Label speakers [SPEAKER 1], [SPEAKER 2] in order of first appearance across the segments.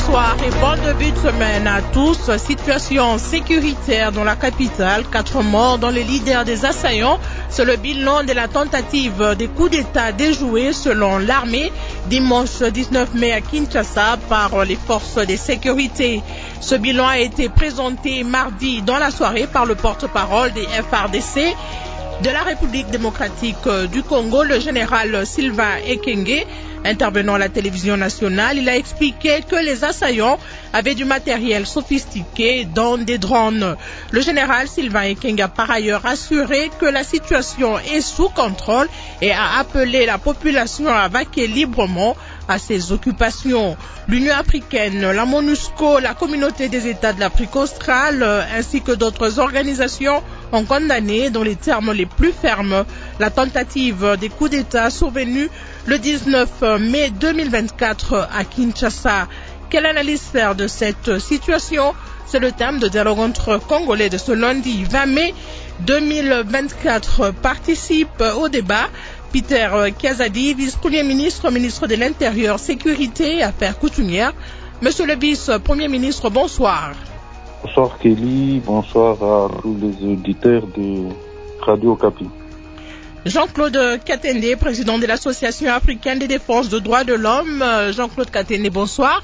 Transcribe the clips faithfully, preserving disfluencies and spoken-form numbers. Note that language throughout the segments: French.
[SPEAKER 1] Bonsoir et bon début de semaine à tous. Situation sécuritaire dans la capitale, quatre morts dans les leaders des assaillants. C'est le bilan de la tentative des coups d'État déjoués selon l'armée dimanche dix-neuf mai à Kinshasa par les forces de sécurité. Ce bilan a été présenté mardi dans la soirée par le porte-parole des F A R D C de la République démocratique du Congo, le général Sylvain Ekenge. Intervenant à la télévision nationale, il a expliqué que les assaillants avaient du matériel sophistiqué, dont des drones. Le général Sylvain Ekenge a par ailleurs assuré que la situation est sous contrôle et a appelé la population à vaquer librement à ses occupations. L'Union africaine, la MONUSCO, la communauté des États de l'Afrique australe, ainsi que d'autres organisations ont condamné dans les termes les plus fermes la tentative des coups d'État survenus le dix-neuf mai deux mille vingt-quatre à Kinshasa. Quelle analyse faire de cette situation? C'est le thème de dialogue entre Congolais de ce lundi vingt mai deux mille vingt-quatre. Participe au débat Peter Kazadi, vice-premier ministre, ministre de l'Intérieur, Sécurité et Affaires coutumières. Monsieur le vice-premier ministre, bonsoir.
[SPEAKER 2] Bonsoir Kelly, bonsoir à tous les auditeurs de Radio Okapi.
[SPEAKER 1] Jean-Claude Katende, président de l'Association africaine de défense des droits de l'homme. Jean-Claude Katende, bonsoir.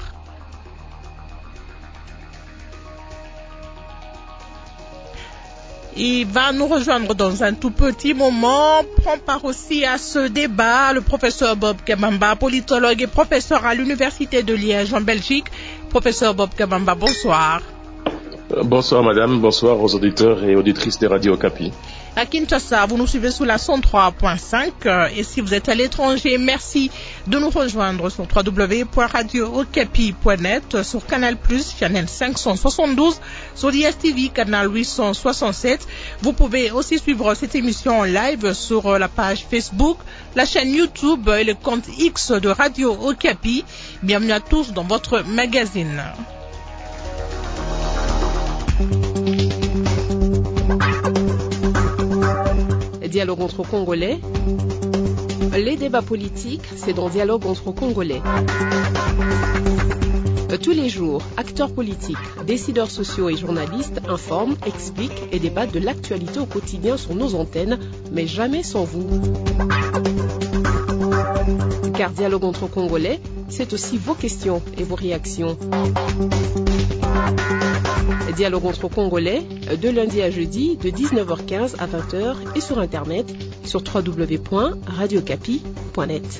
[SPEAKER 1] Il va nous rejoindre dans un tout petit moment. Prend part aussi à ce débat le professeur Bob Kabamba, politologue et professeur à l'Université de Liège en Belgique. Professeur Bob Kabamba, bonsoir.
[SPEAKER 3] Bonsoir madame, bonsoir aux auditeurs et auditrices de Radio Okapi.
[SPEAKER 1] À Kinshasa, vous nous suivez sous la cent trois point cinq et si vous êtes à l'étranger, merci de nous rejoindre sur w w w point radio okapi point net, sur Canal plus, Channel cinq cent soixante-douze, sur D S T V, Canal huit cent soixante-sept. Vous pouvez aussi suivre cette émission en live sur la page Facebook, la chaîne YouTube et le compte X de Radio Okapi. Bienvenue à tous dans votre magazine.
[SPEAKER 4] Dialogue entre Congolais. Les débats politiques, c'est dans Dialogue entre Congolais. Tous les jours, acteurs politiques, décideurs sociaux et journalistes informent, expliquent et débattent de l'actualité au quotidien sur nos antennes, mais jamais sans vous. Car Dialogue entre Congolais, c'est aussi vos questions et vos réactions. Dialogue entre Congolais, de lundi à jeudi, de dix-neuf heures quinze à vingt heures et sur Internet, sur w w w point radio okapi point net.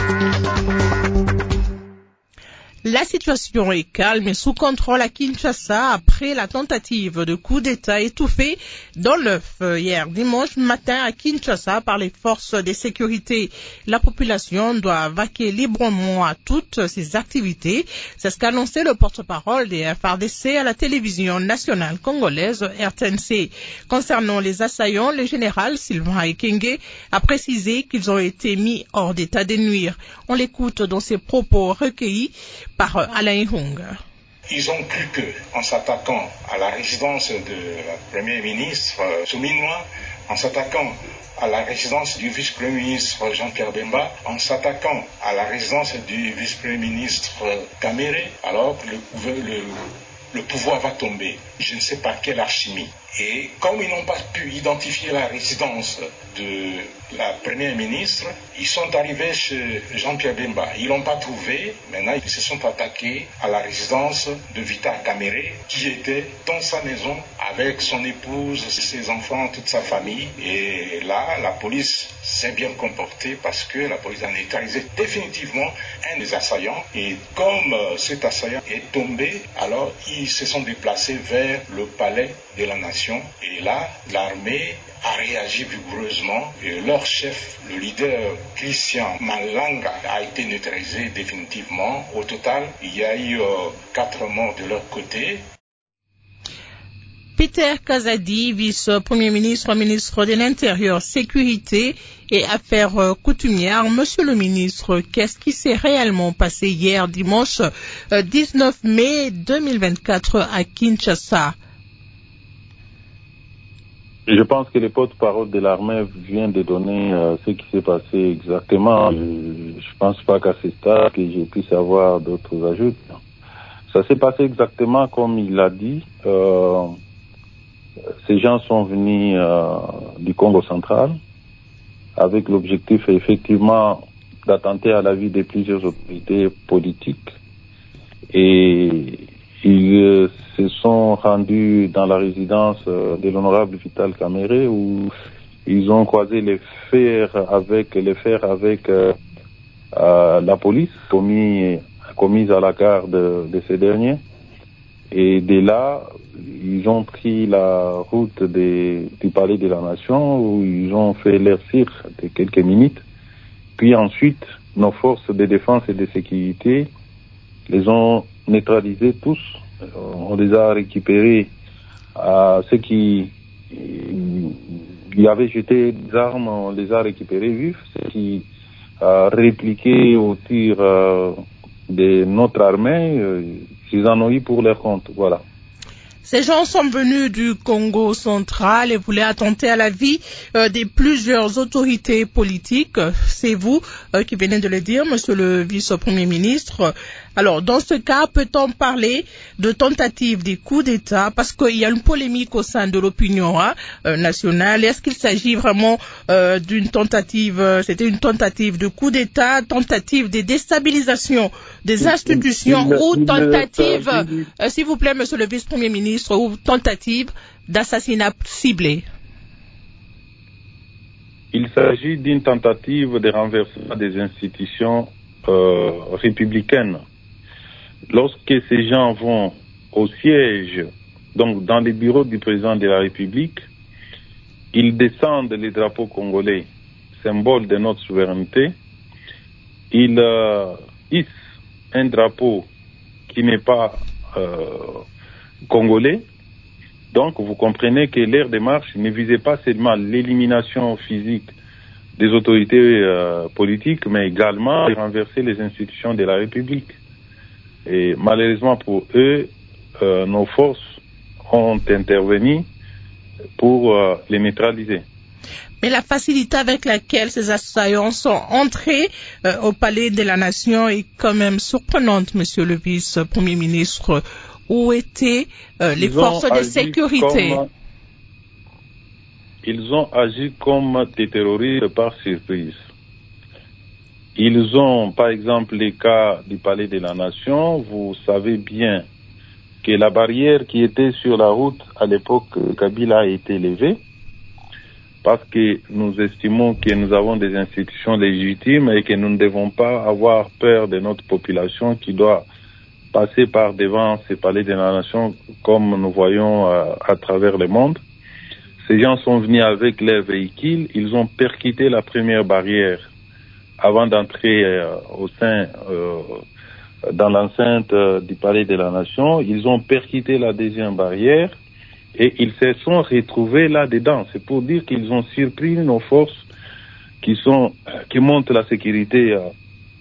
[SPEAKER 1] La situation est calme et sous contrôle à Kinshasa après la tentative de coup d'État étouffée dans l'œuf hier dimanche matin à Kinshasa par les forces de sécurité. La population doit vaquer librement à toutes ses activités. C'est ce qu'a annoncé le porte-parole des F A R D C à la télévision nationale congolaise R T N C. Concernant les assaillants, le général Sylvain Ekenge a précisé qu'ils ont été mis hors d'état de nuire. On l'écoute dans ses propos recueillis par Alain Hung.
[SPEAKER 5] Ils ont cru que, en s'attaquant à la résidence de la Premier ministre Souminois, en s'attaquant à la résidence du vice-premier ministre Jean-Pierre Bemba, en s'attaquant à la résidence du vice-premier ministre Kamere, alors le, le, le pouvoir va tomber. Je ne sais pas quelle alchimie. Et comme ils n'ont pas pu identifier la résidence de la première ministre, ils sont arrivés chez Jean-Pierre Bemba. Ils l'ont pas trouvé. Maintenant, ils se sont attaqués à la résidence de Vita Kamere, qui était dans sa maison avec son épouse, ses enfants, toute sa famille. Et là, la police s'est bien comportée parce que la police a neutralisé définitivement un des assaillants. Et comme cet assaillant est tombé, alors ils se sont déplacés vers le palais de la nation. Et là, l'armée a réagi vigoureusement et leur chef, le leader Christian Malanga, a été neutralisé définitivement. Au total, il y a eu euh, quatre morts de leur côté.
[SPEAKER 1] Peter Kazadi, vice-premier ministre, ministre de l'Intérieur, Sécurité et Affaires coutumières. Monsieur le ministre, qu'est-ce qui s'est réellement passé hier dimanche dix-neuf mai deux mille vingt-quatre à Kinshasa?
[SPEAKER 2] Je pense que le porte-parole de l'armée vient de donner euh, ce qui s'est passé exactement. Je ne pense pas qu'à ce stade que je puisse avoir d'autres ajouts. Ça s'est passé exactement comme il l'a dit. Euh, ces gens sont venus euh, du Congo central avec l'objectif effectivement d'attenter à la vie de plusieurs autorités politiques. Et ils euh, se sont rendus dans la résidence euh, de l'honorable Vital Kamerhe où ils ont croisé les fers avec, les fers avec euh, euh, la police commis, commise à la garde de, de ces derniers. Et de là, ils ont pris la route des, du palais de la Nation où ils ont fait leur cirque de quelques minutes. Puis ensuite, nos forces de défense et de sécurité les ont neutralisés tous. On les a récupérés à ceux qui y avaient jeté des armes, on les a récupérés vifs. Ceux qui euh, répliquaient au tir euh, de notre armée, euh, ils en ont eu pour leur compte. Voilà.
[SPEAKER 1] Ces gens sont venus du Congo central et voulaient attenter à la vie euh, de plusieurs autorités politiques. C'est vous euh, qui venez de le dire, monsieur le vice-premier ministre. Alors, dans ce cas, peut-on parler de tentative des coups d'État? Parce qu'il y a une polémique au sein de l'opinion hein, euh, nationale. Est-ce qu'il s'agit vraiment euh, d'une tentative, euh, c'était une tentative de coup d'État, tentative de déstabilisation des institutions il, il, ou tentative, il, euh, s'il vous plaît, monsieur le vice-premier ministre, ou tentative d'assassinat ciblé?
[SPEAKER 2] Il s'agit d'une tentative de renversement des institutions euh, républicaines. Lorsque ces gens vont au siège, donc dans les bureaux du président de la République, ils descendent les drapeaux congolais, symbole de notre souveraineté. Ils euh, hissent un drapeau qui n'est pas euh, congolais. Donc, vous comprenez que leur démarche ne visait pas seulement l'élimination physique des autorités euh, politiques, mais également de renverser les institutions de la République. Et malheureusement pour eux, euh, nos forces ont intervenu pour euh, les neutraliser.
[SPEAKER 1] Mais la facilité avec laquelle ces assaillants sont entrés euh, au palais de la Nation est quand même surprenante, monsieur le vice-premier ministre. Où étaient euh, les
[SPEAKER 2] ils
[SPEAKER 1] forces de sécurité?
[SPEAKER 2] Comme, ils ont agi comme des terroristes par surprise. Ils ont, par exemple, les cas du palais de la Nation. Vous savez bien que la barrière qui était sur la route à l'époque Kabila a été levée parce que nous estimons que nous avons des institutions légitimes et que nous ne devons pas avoir peur de notre population qui doit passer par devant ces palais de la Nation comme nous voyons euh, à travers le monde. Ces gens sont venus avec leurs véhicules, ils ont percuté la première barrière avant d'entrer euh, au sein, euh, dans l'enceinte euh, du palais de la Nation. Ils ont percuté la deuxième barrière et ils se sont retrouvés là-dedans. C'est pour dire qu'ils ont surpris nos forces qui sont, qui montent la sécurité euh,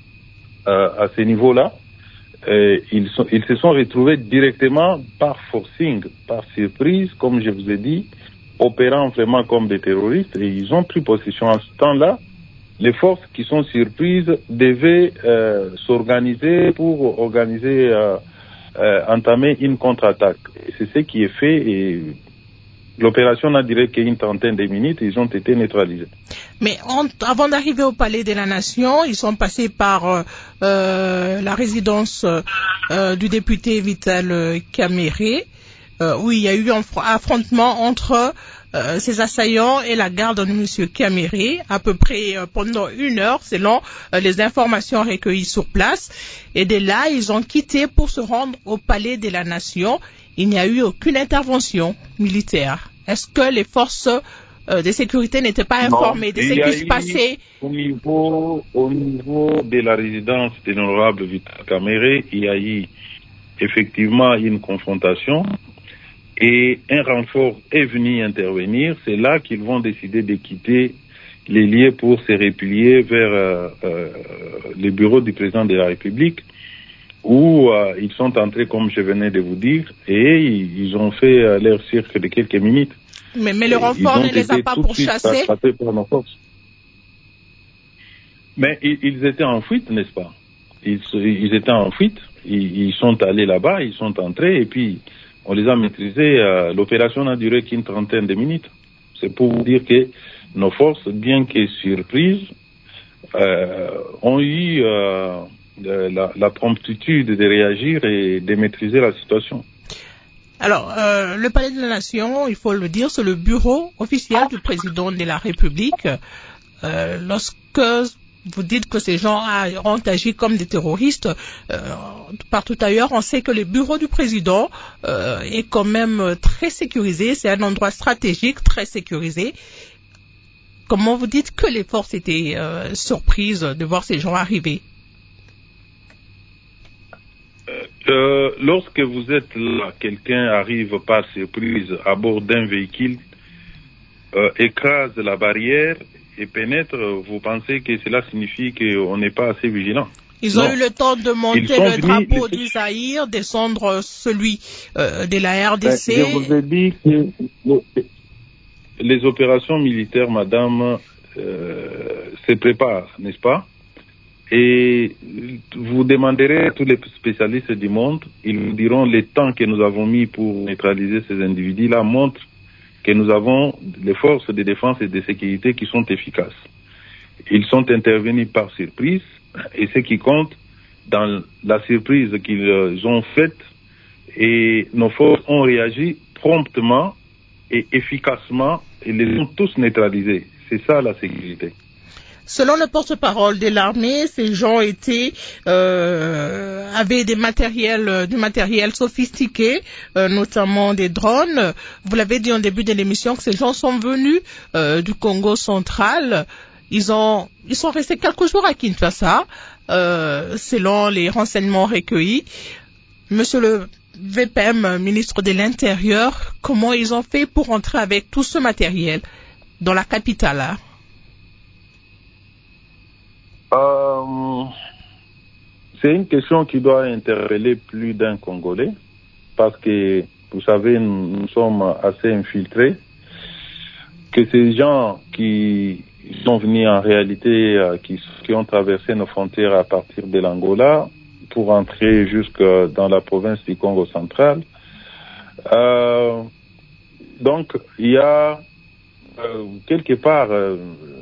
[SPEAKER 2] euh, à ce niveau-là. Euh, ils, sont, ils se sont retrouvés directement par forcing, par surprise, comme je vous ai dit, opérant vraiment comme des terroristes, et ils ont pris possession. En ce temps-là, les forces qui sont surprises devaient euh, s'organiser pour organiser, euh, euh, entamer une contre-attaque. Et c'est ce qui est fait, et l'opération n'a duré qu'une trentaine de minutes, ils ont été neutralisés.
[SPEAKER 1] Mais en, avant d'arriver au Palais de la Nation, ils sont passés par euh, euh, la résidence euh, du député Vital Kamerhe, euh, où il y a eu un affrontement entre euh, ces assaillants et la garde de M. Kamerhe, à peu près euh, pendant une heure, selon euh, les informations recueillies sur place. Et de là, ils ont quitté pour se rendre au Palais de la Nation. Il n'y a eu aucune intervention militaire. Est-ce que les forces euh, de sécurité n'étaient pas informées non, de ce qui se passait?
[SPEAKER 2] Au niveau, au niveau de la résidence de l'honorable Vital Kamerhe, il y a eu effectivement une confrontation et un renfort est venu intervenir. C'est là qu'ils vont décider de quitter les lieux pour se replier vers euh, euh, le bureau du président de la République, où euh, ils sont entrés, comme je venais de vous dire, et ils ont fait euh, leur cirque de quelques minutes.
[SPEAKER 1] Mais, mais le renfort ne les a pas pourchassés?
[SPEAKER 2] Par nos forces. Mais ils, ils étaient en fuite, n'est-ce pas? ils, ils étaient en fuite, ils, ils sont allés là-bas, ils sont entrés et puis on les a maîtrisés. Euh, l'opération n'a duré qu'une trentaine de minutes. C'est pour vous dire que nos forces, bien que surprises, euh, ont eu euh, la, la promptitude de réagir et de maîtriser la situation.
[SPEAKER 1] Alors, euh, le Palais de la Nation, il faut le dire, c'est le bureau officiel du président de la République. Euh, lorsque vous dites que ces gens ont agi comme des terroristes, euh, partout ailleurs, on sait que le bureau du président euh, est quand même très sécurisé. C'est un endroit stratégique très sécurisé. Comment vous dites que les forces étaient euh, surprises de voir ces gens arriver?
[SPEAKER 2] Euh, lorsque vous êtes là, quelqu'un arrive par surprise à bord d'un véhicule, euh, écrase la barrière et pénètre, vous pensez que cela signifie qu'on n'est pas assez vigilant?
[SPEAKER 1] Ils ont
[SPEAKER 2] non.
[SPEAKER 1] eu le temps de monter le
[SPEAKER 2] venus,
[SPEAKER 1] drapeau
[SPEAKER 2] les...
[SPEAKER 1] du Zaïre, descendre celui euh, de la R D C.
[SPEAKER 2] Ben, je vous ai dit que les opérations militaires, madame, euh, se préparent, n'est-ce pas? Et vous demanderez à tous les spécialistes du monde, ils vous diront les temps que nous avons mis pour neutraliser ces individus-là montrent que nous avons les forces de défense et de sécurité qui sont efficaces. Ils sont intervenus par surprise et ce qui compte dans la surprise qu'ils ont faite, et nos forces ont réagi promptement et efficacement et les ont tous neutralisés. C'est ça la sécurité.
[SPEAKER 1] Selon le porte-parole de l'armée, ces gens étaient euh, avaient des matériels, du matériel sophistiqué, euh, notamment des drones. Vous l'avez dit en début de l'émission que ces gens sont venus euh, du Congo central. Ils ont ils sont restés quelques jours à Kinshasa, euh, selon les renseignements recueillis. Monsieur le V P M, ministre de l'Intérieur, comment ils ont fait pour entrer avec tout ce matériel dans la capitale? Hein?
[SPEAKER 2] Euh, c'est une question qui doit interpeller plus d'un Congolais parce que, vous savez, nous, nous sommes assez infiltrés, que ces gens qui sont venus en réalité, euh, qui, qui ont traversé nos frontières à partir de l'Angola pour entrer jusque dans la province du Congo central. Euh, donc, il y a euh, quelque part... Euh,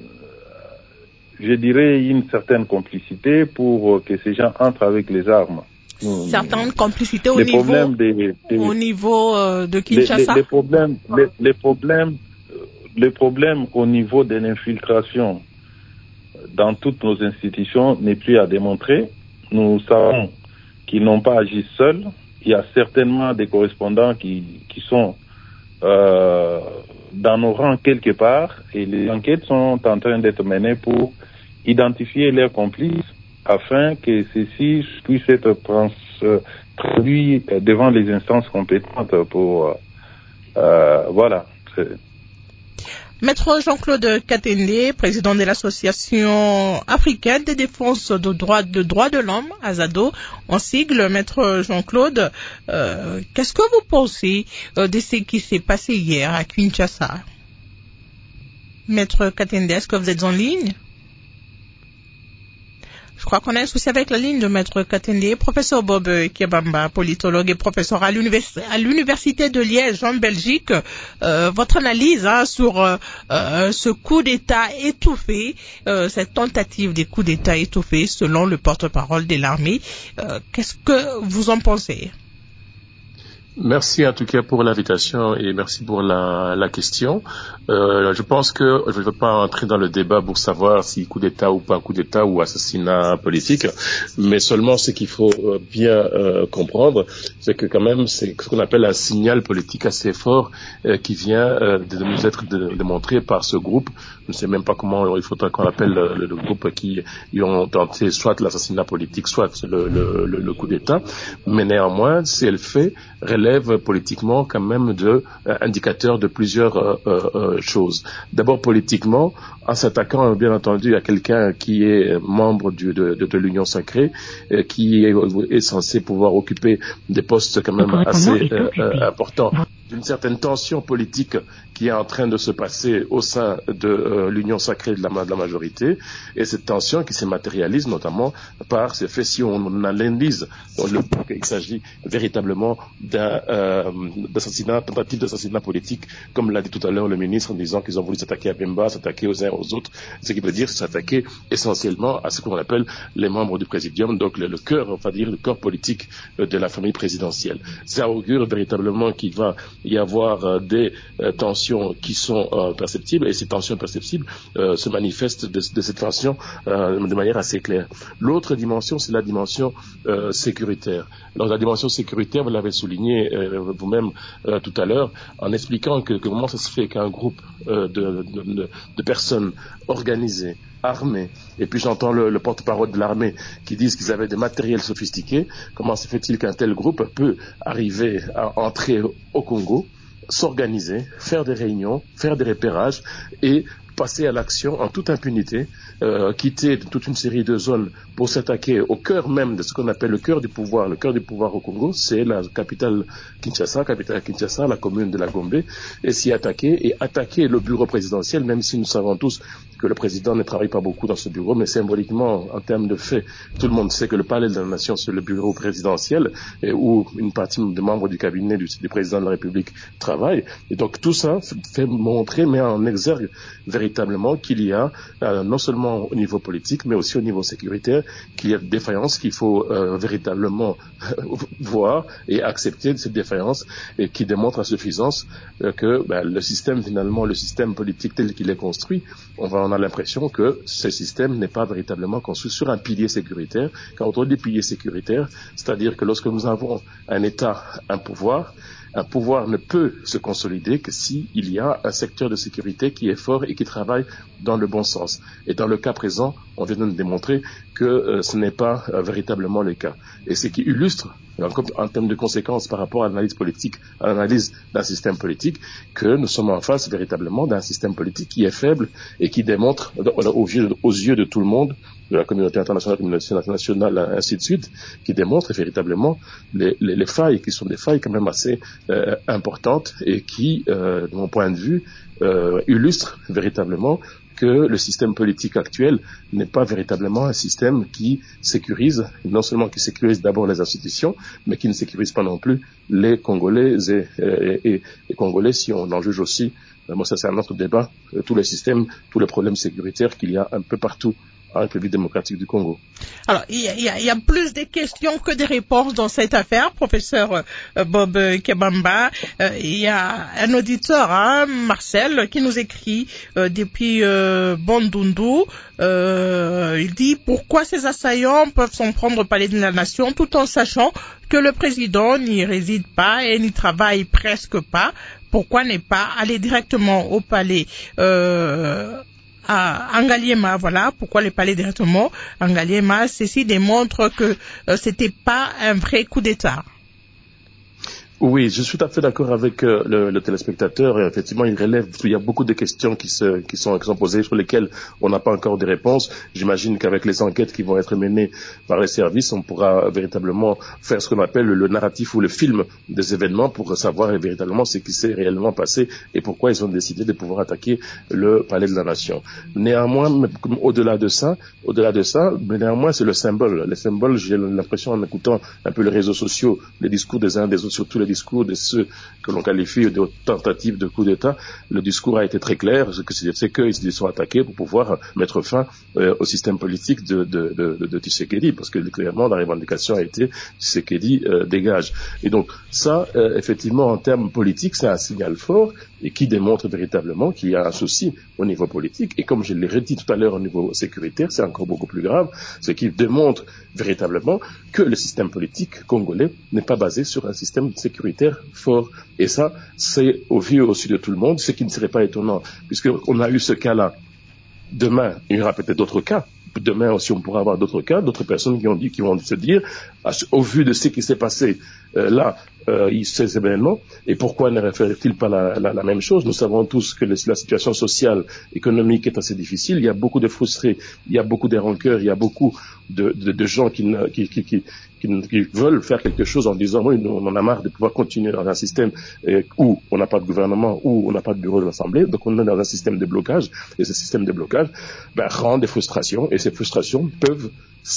[SPEAKER 2] je dirais une certaine complicité pour que ces gens entrent avec les armes.
[SPEAKER 1] Certaines complicités au
[SPEAKER 2] les
[SPEAKER 1] niveau,
[SPEAKER 2] des, des,
[SPEAKER 1] au niveau euh, de Kinshasa.
[SPEAKER 2] Les, les, les problèmes, les, les problèmes, les problèmes au niveau de l'infiltration dans toutes nos institutions n'est plus à démontrer. Nous savons qu'ils n'ont pas agi seuls. Il y a certainement des correspondants qui, qui sont euh, dans nos rangs quelque part, et les enquêtes sont en train d'être menées pour identifier leurs complices afin que ceux-ci puissent être trans, euh, traduits devant les instances compétentes pour euh, voilà.
[SPEAKER 1] Maître Jean-Claude Katende, président de l'Association africaine de défense de droits de, droits de l'homme, AZADO, en sigle. Maître Jean-Claude, euh, qu'est-ce que vous pensez euh, de ce qui s'est passé hier à Kinshasa? Maître Katende, est-ce que vous êtes en ligne? Je crois qu'on a un souci avec la ligne de Maître Katende. Professeur Bob Kiabamba, politologue et professeur à l'université, à l'université de Liège en Belgique. Euh, votre analyse hein, sur euh, euh, ce coup d'État étouffé, euh, cette tentative des coups d'État étouffés selon le porte-parole de l'armée. Euh, qu'est-ce que vous en pensez?
[SPEAKER 3] Merci en tout cas pour l'invitation et merci pour la, la question. Euh, je pense que je ne veux pas entrer dans le débat pour savoir si coup d'État ou pas coup d'État ou assassinat politique, mais seulement ce qu'il faut bien euh, comprendre, c'est que quand même c'est ce qu'on appelle un signal politique assez fort euh, qui vient euh, de nous être démontré par ce groupe. Je ne sais même pas comment il faudra qu'on appelle le, le groupe qui y ont tenté soit l'assassinat politique, soit le, le, le, le coup d'État, mais néanmoins, c'est le fait relève politiquement quand même de euh, indicateurs de plusieurs euh, euh, choses. D'abord politiquement, en s'attaquant bien entendu à quelqu'un qui est membre du, de, de, de l'Union sacrée, euh, qui est, est censé pouvoir occuper des postes quand même assez euh, euh, importants d'une certaine tension politique qui est en train de se passer au sein de euh, l'union sacrée de la, de la majorité, et cette tension qui se matérialise notamment par ces faits. Si on analyse le il s'agit véritablement d'un euh, d'assassinat, tentative d'assassinat politique, comme l'a dit tout à l'heure le ministre, en disant qu'ils ont voulu s'attaquer à Bemba, s'attaquer aux uns aux autres, ce qui veut dire s'attaquer essentiellement à ce qu'on appelle les membres du présidium, donc le, le cœur, on va dire le corps politique de la famille présidentielle. Ça augure véritablement qu'il va y avoir euh, des euh, tensions qui sont euh, perceptibles, et ces tensions perceptibles euh, se manifestent de, de cette tension euh, de manière assez claire. L'autre dimension, c'est la dimension euh, sécuritaire. Dans la dimension sécuritaire, vous l'avez souligné euh, vous-même euh, tout à l'heure, en expliquant que, que comment ça se fait qu'un groupe euh, de, de, de personnes organisées, armées, et puis j'entends le, le porte-parole de l'armée qui disent qu'ils avaient des matériels sophistiqués, comment se fait-il qu'un tel groupe peut arriver à entrer au Congo, s'organiser, faire des réunions, faire des repérages et passer à l'action en toute impunité, euh, quitter toute une série de zones pour s'attaquer au cœur même de ce qu'on appelle le cœur du pouvoir. Le cœur du pouvoir au Congo, c'est la capitale Kinshasa, capitale Kinshasa, la commune de la Gombe, et s'y attaquer et attaquer le bureau présidentiel, même si nous savons tous que le président ne travaille pas beaucoup dans ce bureau, mais symboliquement, en termes de fait, tout le monde sait que le palais de la nation, c'est le bureau présidentiel, et où une partie des membres du cabinet du, du président de la République travaillent. Et donc tout ça fait montrer, met en exergue véritablement qu'il y a, euh, non seulement au niveau politique, mais aussi au niveau sécuritaire, qu'il y a des défaillances qu'il faut euh, véritablement voir et accepter de cette défaillance, et qui démontre à suffisance euh, que ben, le système, finalement, le système politique tel qu'il est construit, on va on a l'impression que ce système n'est pas véritablement construit sur un pilier sécuritaire. Quand on dit pilier sécuritaire, c'est-à-dire que lorsque nous avons un État, un pouvoir, un pouvoir ne peut se consolider que s'il y a un secteur de sécurité qui est fort et qui travaille dans le bon sens. Et dans le cas présent, on vient de nous démontrer que euh, ce n'est pas euh, véritablement le cas. Et ce qui illustre, en, en termes de conséquences par rapport à l'analyse politique, à l'analyse d'un système politique, que nous sommes en face véritablement d'un système politique qui est faible et qui démontre aux yeux, aux yeux de tout le monde, de la communauté internationale, de la communauté internationale, ainsi de suite, qui démontre véritablement les, les, les failles, qui sont des failles quand même assez euh, importantes et qui, euh, de mon point de vue, euh, illustrent véritablement que le système politique actuel n'est pas véritablement un système qui sécurise, non seulement qui sécurise d'abord les institutions, mais qui ne sécurise pas non plus les Congolais et, et, et les Congolais, si on en juge aussi, moi ça c'est un autre débat, tous les systèmes, tous les problèmes sécuritaires qu'il y a un peu partout en République démocratique du Congo.
[SPEAKER 1] Alors, il y, a, il y a plus de questions que de réponses dans cette affaire, professeur euh, Bob Kebamba. Euh, il y a un auditeur, hein, Marcel, qui nous écrit euh, depuis euh, Bandundu. Euh, il dit pourquoi ces assaillants peuvent s'en prendre au palais de la nation tout en sachant que le président n'y réside pas et n'y travaille presque pas. Pourquoi ne pas aller directement au palais euh, à Ngaliema, voilà, pourquoi les palais directement à Ngaliema, ceci démontre que euh, c'était pas un vrai coup d'État.
[SPEAKER 3] Oui, je suis tout à fait d'accord avec euh, le, le téléspectateur. Et effectivement, il relève, il y a beaucoup de questions qui, se, qui, sont, qui sont posées sur lesquelles on n'a pas encore de réponses. J'imagine qu'avec les enquêtes qui vont être menées par les services, on pourra véritablement faire ce qu'on appelle le narratif ou le film des événements pour savoir véritablement ce qui s'est réellement passé et pourquoi ils ont décidé de pouvoir attaquer le palais de la nation. Néanmoins, au-delà de ça, au-delà de ça, mais néanmoins, c'est le symbole. Le symbole, j'ai l'impression en écoutant un peu les réseaux sociaux, les discours des uns des autres, surtout les discours de ceux que l'on qualifie de tentatives de coup d'État, le discours a été très clair, c'est qu'ils sont attaqués pour pouvoir mettre fin euh, au système politique de, de, de, de Tshisekedi, parce que clairement la revendication a été Tshisekedi euh, dégage. Et donc ça, euh, effectivement, en termes politiques, c'est un signal fort et qui démontre véritablement qu'il y a un souci au niveau politique. Et comme je l'ai redit tout à l'heure au niveau sécuritaire, c'est encore beaucoup plus grave, ce qui démontre véritablement que le système politique congolais n'est pas basé sur un système sécuritaire fort. Et ça, c'est au vu aussi de tout le monde, ce qui ne serait pas étonnant, puisqu'on a eu ce cas-là. Demain, il y aura peut-être d'autres cas. Demain aussi, on pourra avoir d'autres cas, d'autres personnes qui ont dit, qui vont se dire, au vu de ce qui s'est passé euh, là, euh, ces événements et pourquoi ne réfère-t-il pas la, la, la même chose? Nous savons tous que le, la situation sociale, économique est assez difficile. Il y a beaucoup de frustrés, il y a beaucoup de rancœurs, il y a beaucoup de, de, de gens qui, qui, qui, qui, qui, qui veulent faire quelque chose en disant oui, on en a marre de pouvoir continuer dans un système euh, où on n'a pas de gouvernement, où on n'a pas de bureau de l'Assemblée, donc on est dans un système de blocage et ce système de blocage ben, rend des frustrations et ces frustrations peuvent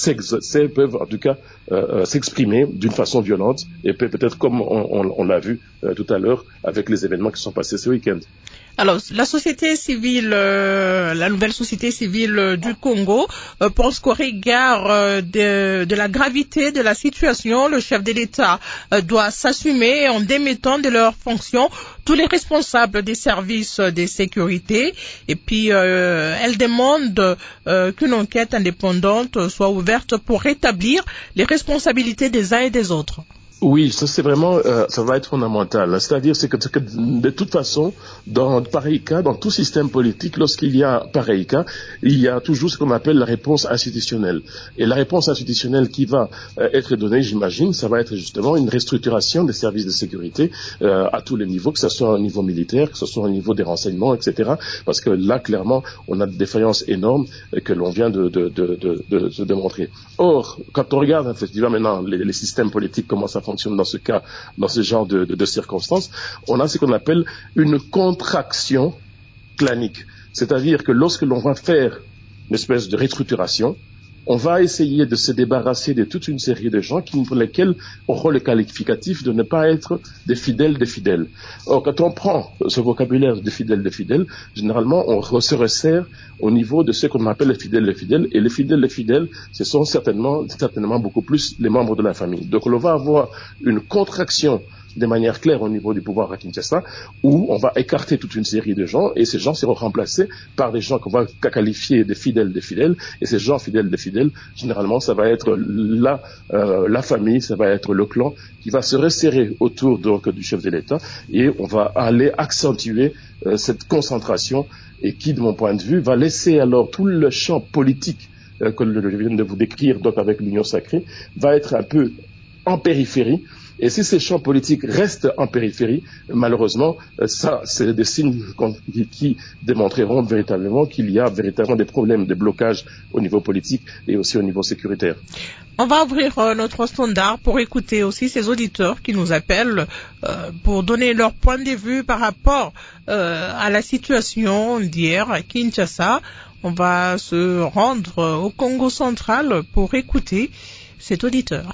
[SPEAKER 3] peuvent en tout cas euh, s'exprimer d'une façon violente et peut-être comme on, on, on l'a vu euh, tout à l'heure avec les événements qui sont passés ce week-end.
[SPEAKER 1] Alors, la société civile, euh, la nouvelle société civile euh, du Congo euh, pense qu'au regard euh, de, de la gravité de la situation, le chef de l'État euh, doit s'assumer en démettant de leurs fonctions tous les responsables des services de sécurité. Et puis, euh, elle demande euh, qu'une enquête indépendante soit ouverte pour rétablir les responsabilités des uns et des autres.
[SPEAKER 3] Oui, ça c'est vraiment, euh, ça va être fondamental. C'est-à-dire, c'est que, que de toute façon, dans pareil cas, dans tout système politique, lorsqu'il y a pareil cas, il y a toujours ce qu'on appelle la réponse institutionnelle. Et la réponse institutionnelle qui va euh, être donnée, j'imagine, ça va être justement une restructuration des services de sécurité euh, à tous les niveaux, que ce soit au niveau militaire, que ce soit au niveau des renseignements, et cetera. Parce que là, clairement, on a des défaillances énormes euh, que l'on vient de, de, de, de, de, de démontrer. Or, quand on regarde effectivement maintenant les, les systèmes politiques, comment ça fonctionne dans ce cas, dans ce genre de, de, de circonstances, on a ce qu'on appelle une contraction clanique. C'est-à-dire que lorsque l'on va faire une espèce de restructuration, on va essayer de se débarrasser de toute une série de gens qui, pour lesquels on aura le qualificatif de ne pas être des fidèles des fidèles. Or, quand on prend ce vocabulaire de fidèles des fidèles, généralement, on se resserre au niveau de ce qu'on appelle les fidèles des fidèles. Et les fidèles des fidèles, ce sont certainement, certainement beaucoup plus les membres de la famille. Donc, on va avoir une contraction de manière claire au niveau du pouvoir à Kinshasa, où on va écarter toute une série de gens, et ces gens seront remplacés par des gens qu'on va qualifier de fidèles des fidèles, et ces gens fidèles des fidèles, généralement, ça va être la, euh, la famille, ça va être le clan, qui va se resserrer autour donc du chef de l'État, et on va aller accentuer euh, cette concentration, et qui, de mon point de vue, va laisser alors tout le champ politique euh, que je viens de vous décrire, donc avec l'Union sacrée, va être un peu en périphérie. Et si ces champs politiques restent en périphérie, malheureusement, ça, c'est des signes qui, qui démontreront véritablement qu'il y a véritablement des problèmes de blocage au niveau politique et aussi au niveau sécuritaire.
[SPEAKER 1] On va ouvrir euh, notre standard pour écouter aussi ces auditeurs qui nous appellent euh, pour donner leur point de vue par rapport euh, à la situation d'hier à Kinshasa. On va se rendre au Congo central pour écouter cet auditeur.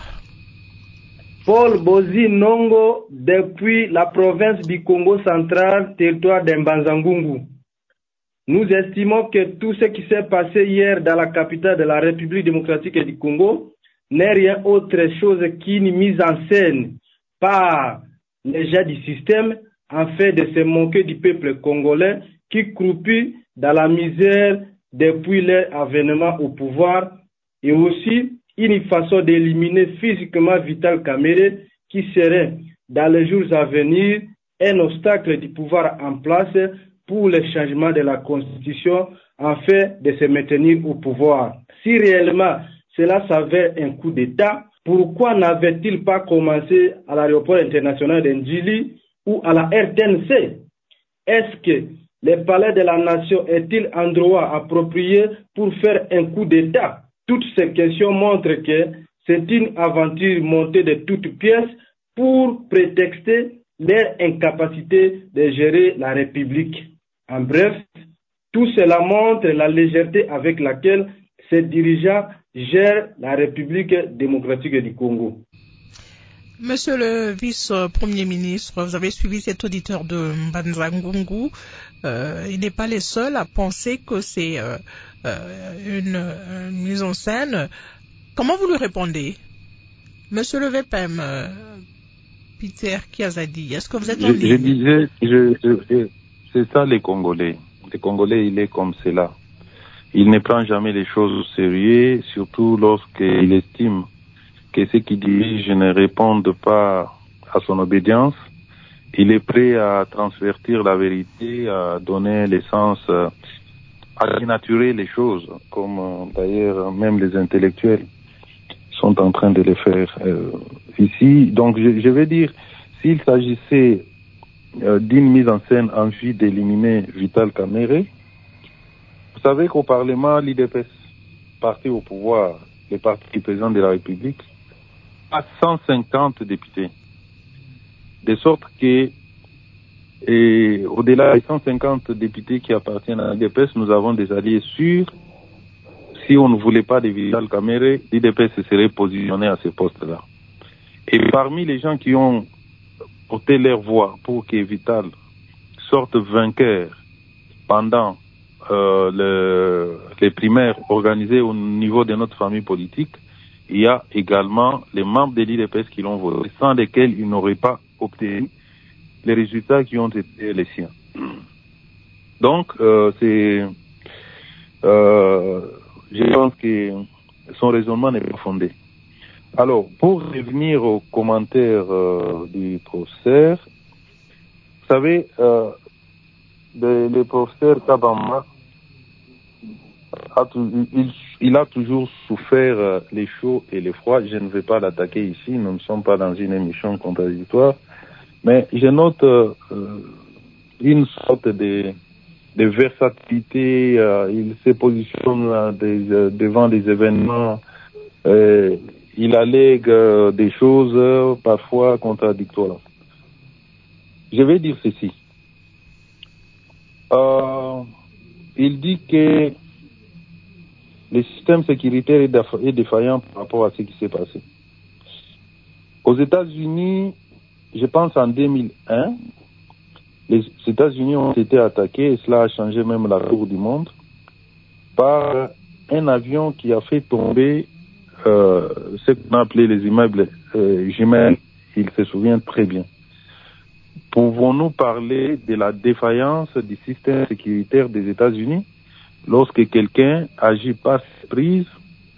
[SPEAKER 6] Paul Bozi Nongo, depuis la province du Congo central, territoire d'Mbanza-Ngungu. Nous estimons que tout ce qui s'est passé hier dans la capitale de la République démocratique du Congo n'est rien autre chose qu'une mise en scène par les gens du système afin de se moquer du peuple congolais qui croupit dans la misère depuis leur avènement au pouvoir, et aussi une façon d'éliminer physiquement Vital Kamerhe qui serait, dans les jours à venir, un obstacle du pouvoir en place pour le changement de la Constitution afin de se maintenir au pouvoir. Si réellement cela s'avère un coup d'État, pourquoi n'avait-il pas commencé à l'aéroport international d'Ndjili ou à la R T N C? Est-ce que le palais de la nation est-il un endroit approprié pour faire un coup d'État? Toutes ces questions montrent que c'est une aventure montée de toutes pièces pour prétexter leur incapacité de gérer la République. En bref, tout cela montre la légèreté avec laquelle ces dirigeants gèrent la République démocratique du Congo.
[SPEAKER 1] Monsieur le vice-premier ministre, vous avez suivi cet auditeur de Mbanza-Ngungu. Euh, il n'est pas le seul à penser que c'est euh, euh, une, une mise en scène. Comment vous lui répondez? Monsieur le V P M, euh, Peter Kiazadi, est-ce que vous êtes en ligne?
[SPEAKER 2] Je, je disais, je, je, c'est ça les Congolais. Les Congolais, il est comme cela. Il ne prend jamais les choses au sérieux, surtout lorsqu'il estime que ceux qui dirigent ne répondent pas à son obédience. Il est prêt à transvertir la vérité, à donner l'essence, à dénaturer les choses, comme d'ailleurs même les intellectuels sont en train de le faire euh, ici. Donc je, je vais dire, s'il s'agissait euh, d'une mise en scène en vue d'éliminer Vital Kamerhe, vous savez qu'au Parlement, l'I D P S, parti au pouvoir, le parti du président de la République, a cent cinquante députés. De sorte que, et au-delà des cent cinquante députés qui appartiennent à l'I D P S, nous avons des alliés sûrs. Si on ne voulait pas de Vital Kamerhe, l'I D P S se serait positionné à ce poste-là. Et parmi les gens qui ont porté leur voix pour que Vital sorte vainqueur pendant euh, le, les primaires organisées au niveau de notre famille politique, il y a également les membres de l'I D P S qui l'ont voté, sans lesquels ils n'auraient pas obtenu les résultats qui ont été les siens. Donc, euh, c'est... Euh, je pense que son raisonnement n'est pas fondé. Alors, pour revenir aux commentaires euh, du professeur, vous savez, euh, le, le professeur Kabamba, a tout, il, il a toujours souffert euh, les chauds et les froids. Je ne vais pas l'attaquer ici, nous ne sommes pas dans une émission contradictoire, mais je note euh, une sorte de... de versatilité, euh, il se positionne euh, des, euh, devant des événements, euh, il allègue euh, des choses euh, parfois contradictoires. Je vais dire ceci. Euh, il dit que le système sécuritaire est, défa- est défaillant par rapport à ce qui s'est passé. Aux États-Unis, je pense en deux mille un, les États-Unis ont été attaqués, et cela a changé même la tour du monde, par un avion qui a fait tomber euh, ce qu'on a appelé les immeubles euh, jumelles. Il se souvient très bien. Pouvons-nous parler de la défaillance du système sécuritaire des États-Unis lorsque quelqu'un agit par surprise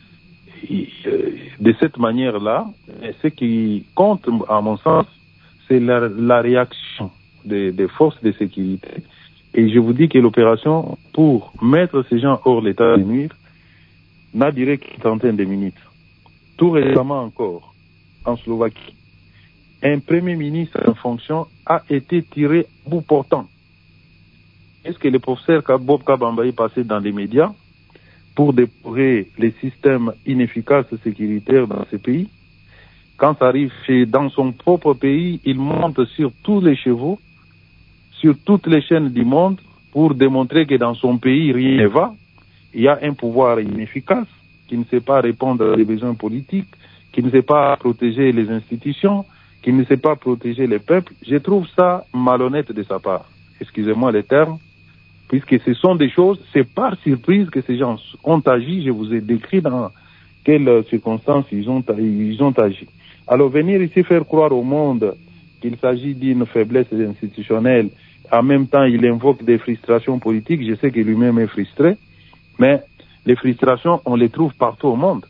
[SPEAKER 2] de cette manière-là? Ce qui compte, à mon sens, c'est la, la réaction Des, des forces de sécurité. Et je vous dis que l'opération pour mettre ces gens hors l'état de nuire n'a duré qu'une trentaine de minutes. Tout récemment encore, en Slovaquie, un premier ministre en fonction a été tiré à bout portant. Est-ce que le professeur Bob Kabamba est passé dans les médias pour déplorer les systèmes inefficaces sécuritaires dans ce pays? Quand ça arrive chez, dans son propre pays, il monte sur tous les chevaux, sur toutes les chaînes du monde, pour démontrer que dans son pays, rien ne va. Il y a un pouvoir inefficace, qui ne sait pas répondre à des besoins politiques, qui ne sait pas protéger les institutions, qui ne sait pas protéger les peuples. Je trouve ça malhonnête de sa part. Excusez-moi les termes, puisque ce sont des choses, c'est par surprise que ces gens ont agi. Je vous ai décrit dans quelles circonstances ils ont, ils ont agi. Alors venir ici faire croire au monde qu'il s'agit d'une faiblesse institutionnelle, en même temps il invoque des frustrations politiques, je sais que lui-même est frustré, mais les frustrations, on les trouve partout au monde.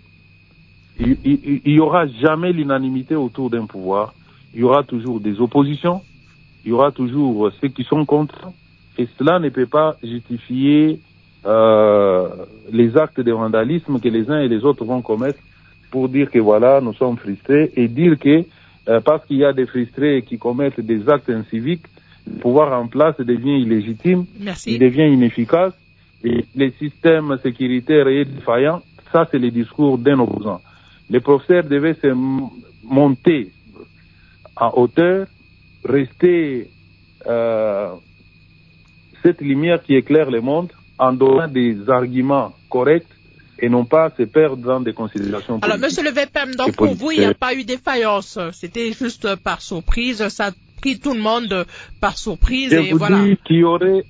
[SPEAKER 2] Il n'y aura jamais l'unanimité autour d'un pouvoir, il y aura toujours des oppositions, il y aura toujours ceux qui sont contre, et cela ne peut pas justifier euh, les actes de vandalisme que les uns et les autres vont commettre pour dire que voilà, nous sommes frustrés, et dire que euh, parce qu'il y a des frustrés qui commettent des actes inciviques, le pouvoir en place devient illégitime,
[SPEAKER 1] Merci.
[SPEAKER 2] Il devient inefficace, et les systèmes sécuritaires est défaillant. Ça, c'est le discours d'un opposant. Les professeurs devaient se monter en hauteur, rester euh, cette lumière qui éclaire le monde en donnant des arguments corrects et non pas se perdre dans des considérations politiques.
[SPEAKER 1] Alors, Monsieur le V P M, donc pour vous, il n'y a pas eu défaillance. C'était juste par surprise. Ça a pris tout le monde par surprise.
[SPEAKER 2] Je
[SPEAKER 1] et
[SPEAKER 2] vous
[SPEAKER 1] voilà.
[SPEAKER 2] dis qu'il y aurait...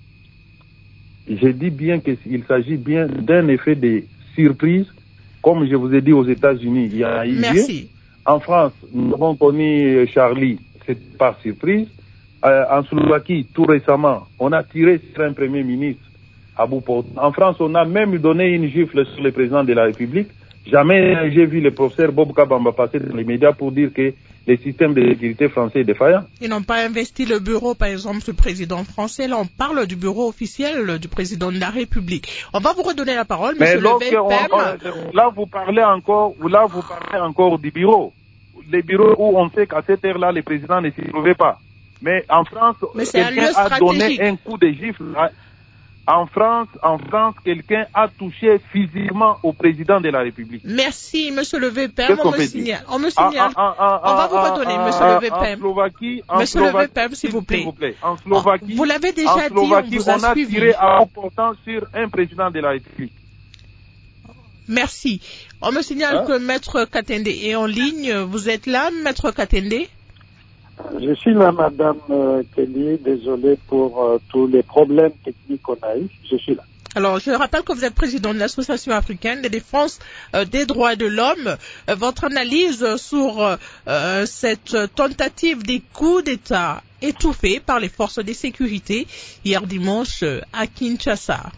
[SPEAKER 2] Je dis bien qu'il s'agit bien d'un effet de surprise. Comme je vous ai dit, aux États-Unis, il y a eu lieu.
[SPEAKER 1] Merci.
[SPEAKER 2] En France, nous avons connu Charlie, c'est par surprise. Euh, en Slovaquie, tout récemment, on a tiré sur un Premier ministre à bout portant. En France, on a même donné une gifle sur le président de la République. Jamais j'ai vu le professeur Bob Kabamba passer dans les médias pour dire que le système de sécurité français est défaillant.
[SPEAKER 1] Ils n'ont pas investi le bureau, par exemple, du président français. Là, on parle du bureau officiel du président de la République. On va vous redonner la parole,
[SPEAKER 2] Mais
[SPEAKER 1] monsieur le V P M.
[SPEAKER 2] On, on, là, vous parlez encore, là, vous parlez encore du bureau. les bureaux où on sait qu'à cette heure-là, le président ne s'y trouvait pas. Mais en France,
[SPEAKER 1] Mais quelqu'un
[SPEAKER 2] a donné un coup de gifle. En France, en France, quelqu'un a touché physiquement au président de la République.
[SPEAKER 1] Merci, monsieur le V P M. On me signale. On me signale.
[SPEAKER 2] Ah, ah, ah,
[SPEAKER 1] on va vous redonner,
[SPEAKER 2] ah,
[SPEAKER 1] monsieur le V P M.
[SPEAKER 2] En Slovaquie, en
[SPEAKER 1] monsieur
[SPEAKER 2] Slovaquie,
[SPEAKER 1] le V P M, s'il vous plaît.
[SPEAKER 2] vous plaît. En Slovaquie,
[SPEAKER 1] vous l'avez déjà
[SPEAKER 2] en Slovaquie,
[SPEAKER 1] dit, on vous a,
[SPEAKER 2] on a
[SPEAKER 1] suivi.
[SPEAKER 2] tiré à portant sur un président de la République.
[SPEAKER 1] Merci. On me signale hein? que Maître Katende est en ligne. Vous êtes là, Maître Katende?
[SPEAKER 7] Je suis là, Madame euh, Kelly. Désolé pour euh, tous les problèmes techniques qu'on a eu. Je suis là.
[SPEAKER 1] Alors, je rappelle que vous êtes président de l'Association africaine de défense euh, des droits de l'homme. Euh, votre analyse sur euh, cette tentative des coups d'État étouffés par les forces de sécurité hier dimanche euh, à Kinshasa.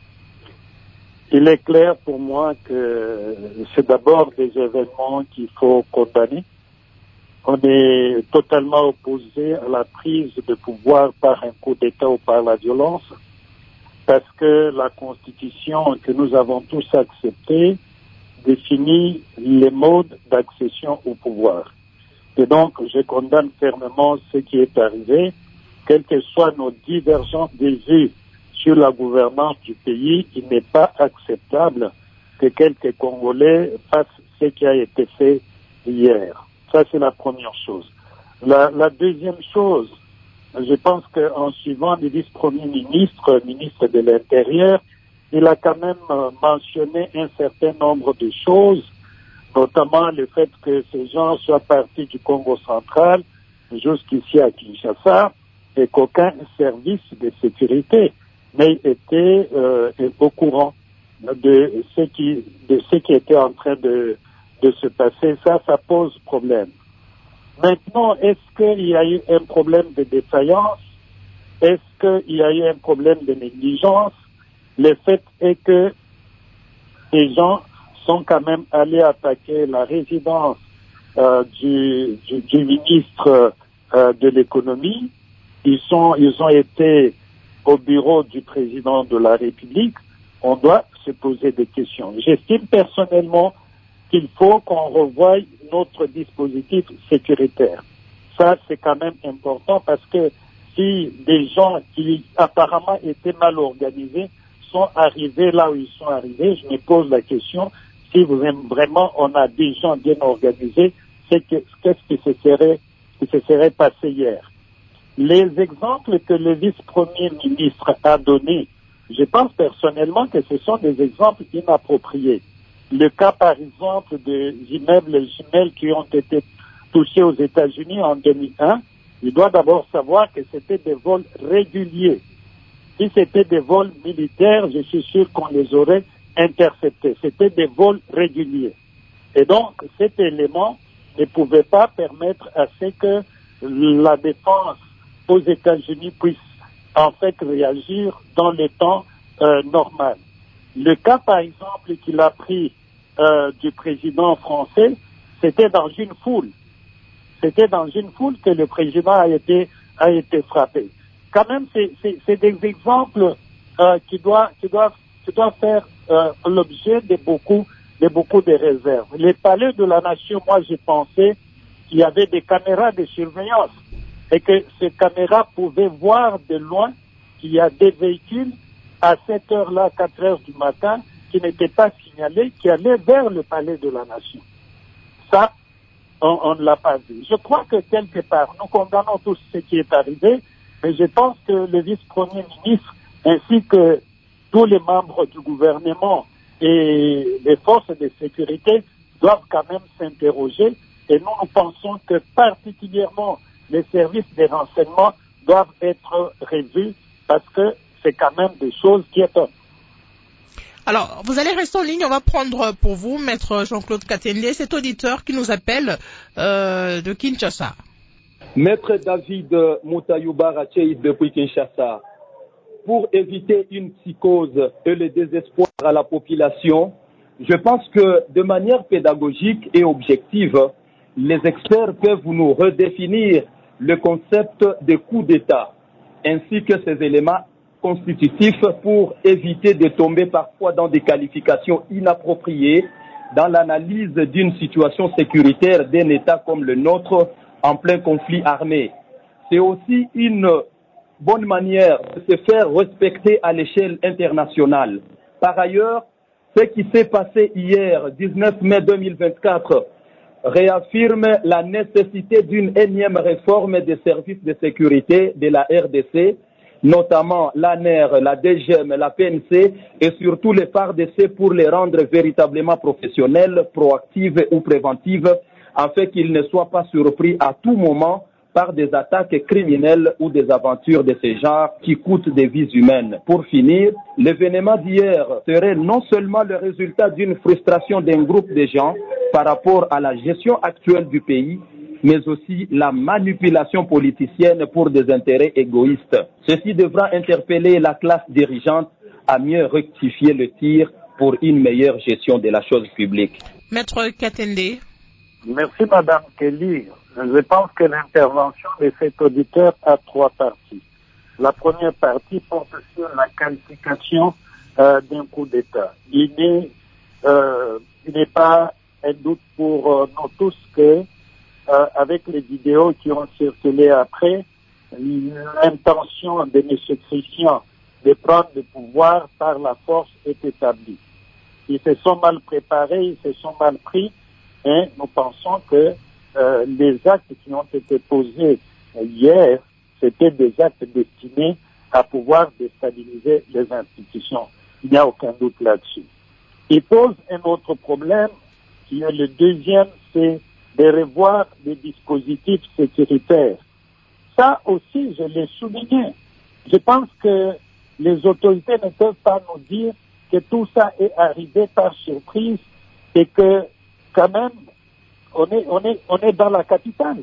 [SPEAKER 7] Il est clair pour moi que c'est d'abord des événements qu'il faut condamner. On est totalement opposé à la prise de pouvoir par un coup d'État ou par la violence, parce que la Constitution que nous avons tous acceptée définit les modes d'accession au pouvoir. Et donc, je condamne fermement ce qui est arrivé, quelles que soient nos divergences des vues sur la gouvernance du pays. Il n'est pas acceptable que quelques Congolais fassent ce qui a été fait hier. Ça, c'est la première chose. La, la deuxième chose, je pense qu'en suivant le vice-premier ministre, ministre de l'Intérieur, il a quand même mentionné un certain nombre de choses, notamment le fait que ces gens soient partis du Congo central jusqu'ici à Kinshasa et qu'aucun service de sécurité n'ait été euh, au courant de ce qui de ce qui était en train de de se passer. Ça, ça pose problème. Maintenant, est-ce qu'il y a eu un problème de défaillance? Est-ce qu'il y a eu un problème de négligence? Le fait est que ces gens sont quand même allés attaquer la résidence euh, du, du, du ministre euh, de l'économie. Ils sont, ils ont été au bureau du président de la République. On doit se poser des questions. J'estime personnellement qu'il faut qu'on revoie notre dispositif sécuritaire. Ça, c'est quand même important parce que si des gens qui apparemment étaient mal organisés sont arrivés là où ils sont arrivés, je me pose la question, si vraiment on a des gens bien organisés, c'est que, qu'est-ce qui se serait, qui se serait passé hier? Les exemples que le vice-premier ministre a donnés, je pense personnellement que ce sont des exemples inappropriés. Le cas, par exemple, des immeubles jumelles qui ont été touchés aux États-Unis en deux mille un, il doit d'abord savoir que c'était des vols réguliers. Si c'était des vols militaires, je suis sûr qu'on les aurait interceptés. C'était des vols réguliers. Et donc, cet élément ne pouvait pas permettre à ce que la défense aux États-Unis puisse en fait réagir dans le temps euh, normal. Le cas, par exemple, qu'il a pris euh, du président français, c'était dans une foule. C'était dans une foule que le président a été a été frappé. Quand même, c'est, c'est, c'est des exemples euh, qui doivent qui doivent qui doivent faire euh, l'objet de beaucoup de beaucoup de réserves. Les palais de la nation, moi, j'ai pensé qu'il y avait des caméras de surveillance et que ces caméras pouvaient voir de loin qu'il y a des véhicules à cette heure-là, quatre heures du matin, qui n'étaient pas signalés, qui allaient vers le palais de la nation. Ça, on, on ne l'a pas vu. Je crois que quelque part, nous condamnons tous ce qui est arrivé, mais je pense que le vice-premier ministre, ainsi que tous les membres du gouvernement et les forces de sécurité doivent quand même s'interroger, et nous, nous pensons que particulièrement les services de renseignement doivent être revus parce que c'est quand même des choses qui étonnent.
[SPEAKER 1] Alors, vous allez rester en ligne, on va prendre pour vous, Maître Jean-Claude Katende, cet auditeur qui nous appelle euh, de Kinshasa.
[SPEAKER 8] Maître David Moutayouba Ratchéi depuis Kinshasa, pour éviter une psychose et le désespoir à la population, je pense que de manière pédagogique et objective, les experts peuvent nous redéfinir le concept de coup d'État, ainsi que ses éléments constitutifs pour éviter de tomber parfois dans des qualifications inappropriées dans l'analyse d'une situation sécuritaire d'un État comme le nôtre en plein conflit armé. C'est aussi une bonne manière de se faire respecter à l'échelle internationale. Par ailleurs, ce qui s'est passé hier, dix-neuf mai deux mille vingt-quatre, réaffirme la nécessité d'une énième réforme des services de sécurité de la R D C, notamment l'A N E R, la D G M, la P N C et surtout les F A R D C pour les rendre véritablement professionnels, proactifs ou préventifs, afin qu'ils ne soient pas surpris à tout moment par des attaques criminelles ou des aventures de ce genre qui coûtent des vies humaines. Pour finir, l'événement d'hier serait non seulement le résultat d'une frustration d'un groupe de gens par rapport à la gestion actuelle du pays, mais aussi la manipulation politicienne pour des intérêts égoïstes. Ceci devra interpeller la classe dirigeante à mieux rectifier le tir pour une meilleure gestion de la chose publique.
[SPEAKER 1] Maître Katende.
[SPEAKER 7] Merci Madame Kelly. Je pense que l'intervention de cet auditeur a trois parties. La première partie porte sur la qualification euh, d'un coup d'État. Il n'est euh, il n'est pas un doute pour euh, nous tous que euh, avec les vidéos qui ont circulé après, l'intention de M. Christian de prendre le pouvoir par la force est établie. Ils se sont mal préparés, ils se sont mal pris, et nous pensons que euh, les actes qui ont été posés hier, c'était des actes destinés à pouvoir déstabiliser les institutions. Il n'y a aucun doute là-dessus. Il pose un autre problème, qui est le deuxième, c'est de revoir les dispositifs sécuritaires. Ça aussi, je l'ai souligné. Je pense que les autorités ne peuvent pas nous dire que tout ça est arrivé par surprise et que quand même, on est, on est, on est dans la capitale.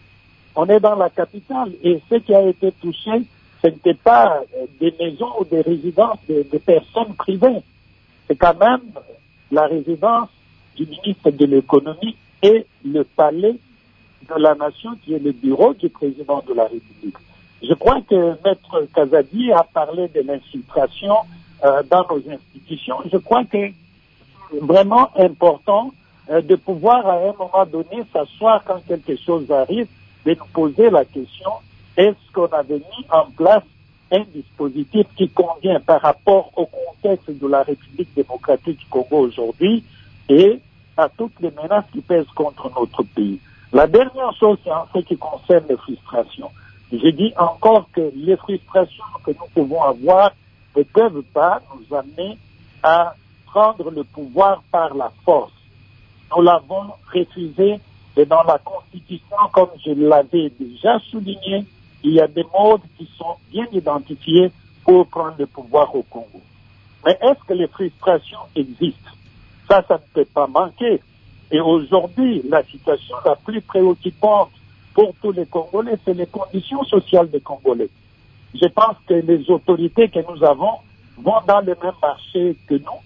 [SPEAKER 7] On est dans la capitale et ce qui a été touché, ce n'était pas des maisons ou des résidences de, de personnes privées. C'est quand même la résidence du ministre de l'économie et le palais de la nation qui est le bureau du président de la République. Je crois que Maître Kazadi a parlé de l'infiltration euh, dans nos institutions. Je crois que c'est vraiment important euh, de pouvoir à un moment donné s'asseoir quand quelque chose arrive, de nous poser la question, est-ce qu'on avait mis en place un dispositif qui convient par rapport au contexte de la République démocratique du Congo aujourd'hui et à toutes les menaces qui pèsent contre notre pays. La dernière chose, c'est en ce qui concerne les frustrations. Je dis encore que les frustrations que nous pouvons avoir ne peuvent pas nous amener à prendre le pouvoir par la force. Nous l'avons refusé et dans la Constitution, comme je l'avais déjà souligné, il y a des modes qui sont bien identifiés pour prendre le pouvoir au Congo. Mais est-ce que les frustrations existent? Ça, ça ne peut pas manquer. Et aujourd'hui, la situation la plus préoccupante pour tous les Congolais, c'est les conditions sociales des Congolais. Je pense que les autorités que nous avons vont dans le même marché que nous,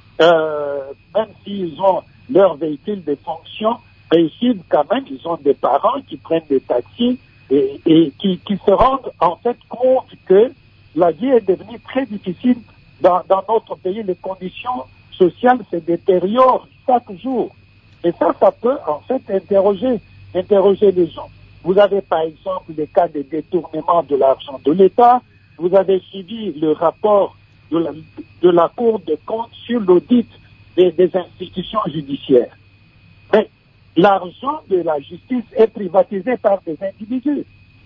[SPEAKER 7] euh, même s'ils ont leur véhicule de fonction, réussissent quand même, ils ont des parents qui prennent des taxis et, et qui, qui se rendent en fait compte que la vie est devenue très difficile dans, dans notre pays. Les conditions sociales se détériorent chaque jour. Et ça, ça peut en fait interroger, interroger les gens. Vous avez par exemple les cas de détournement de l'argent de l'État. Vous avez suivi le rapport de la, de la Cour des comptes sur l'audit des, des institutions judiciaires. Mais l'argent de la justice est privatisé par des individus.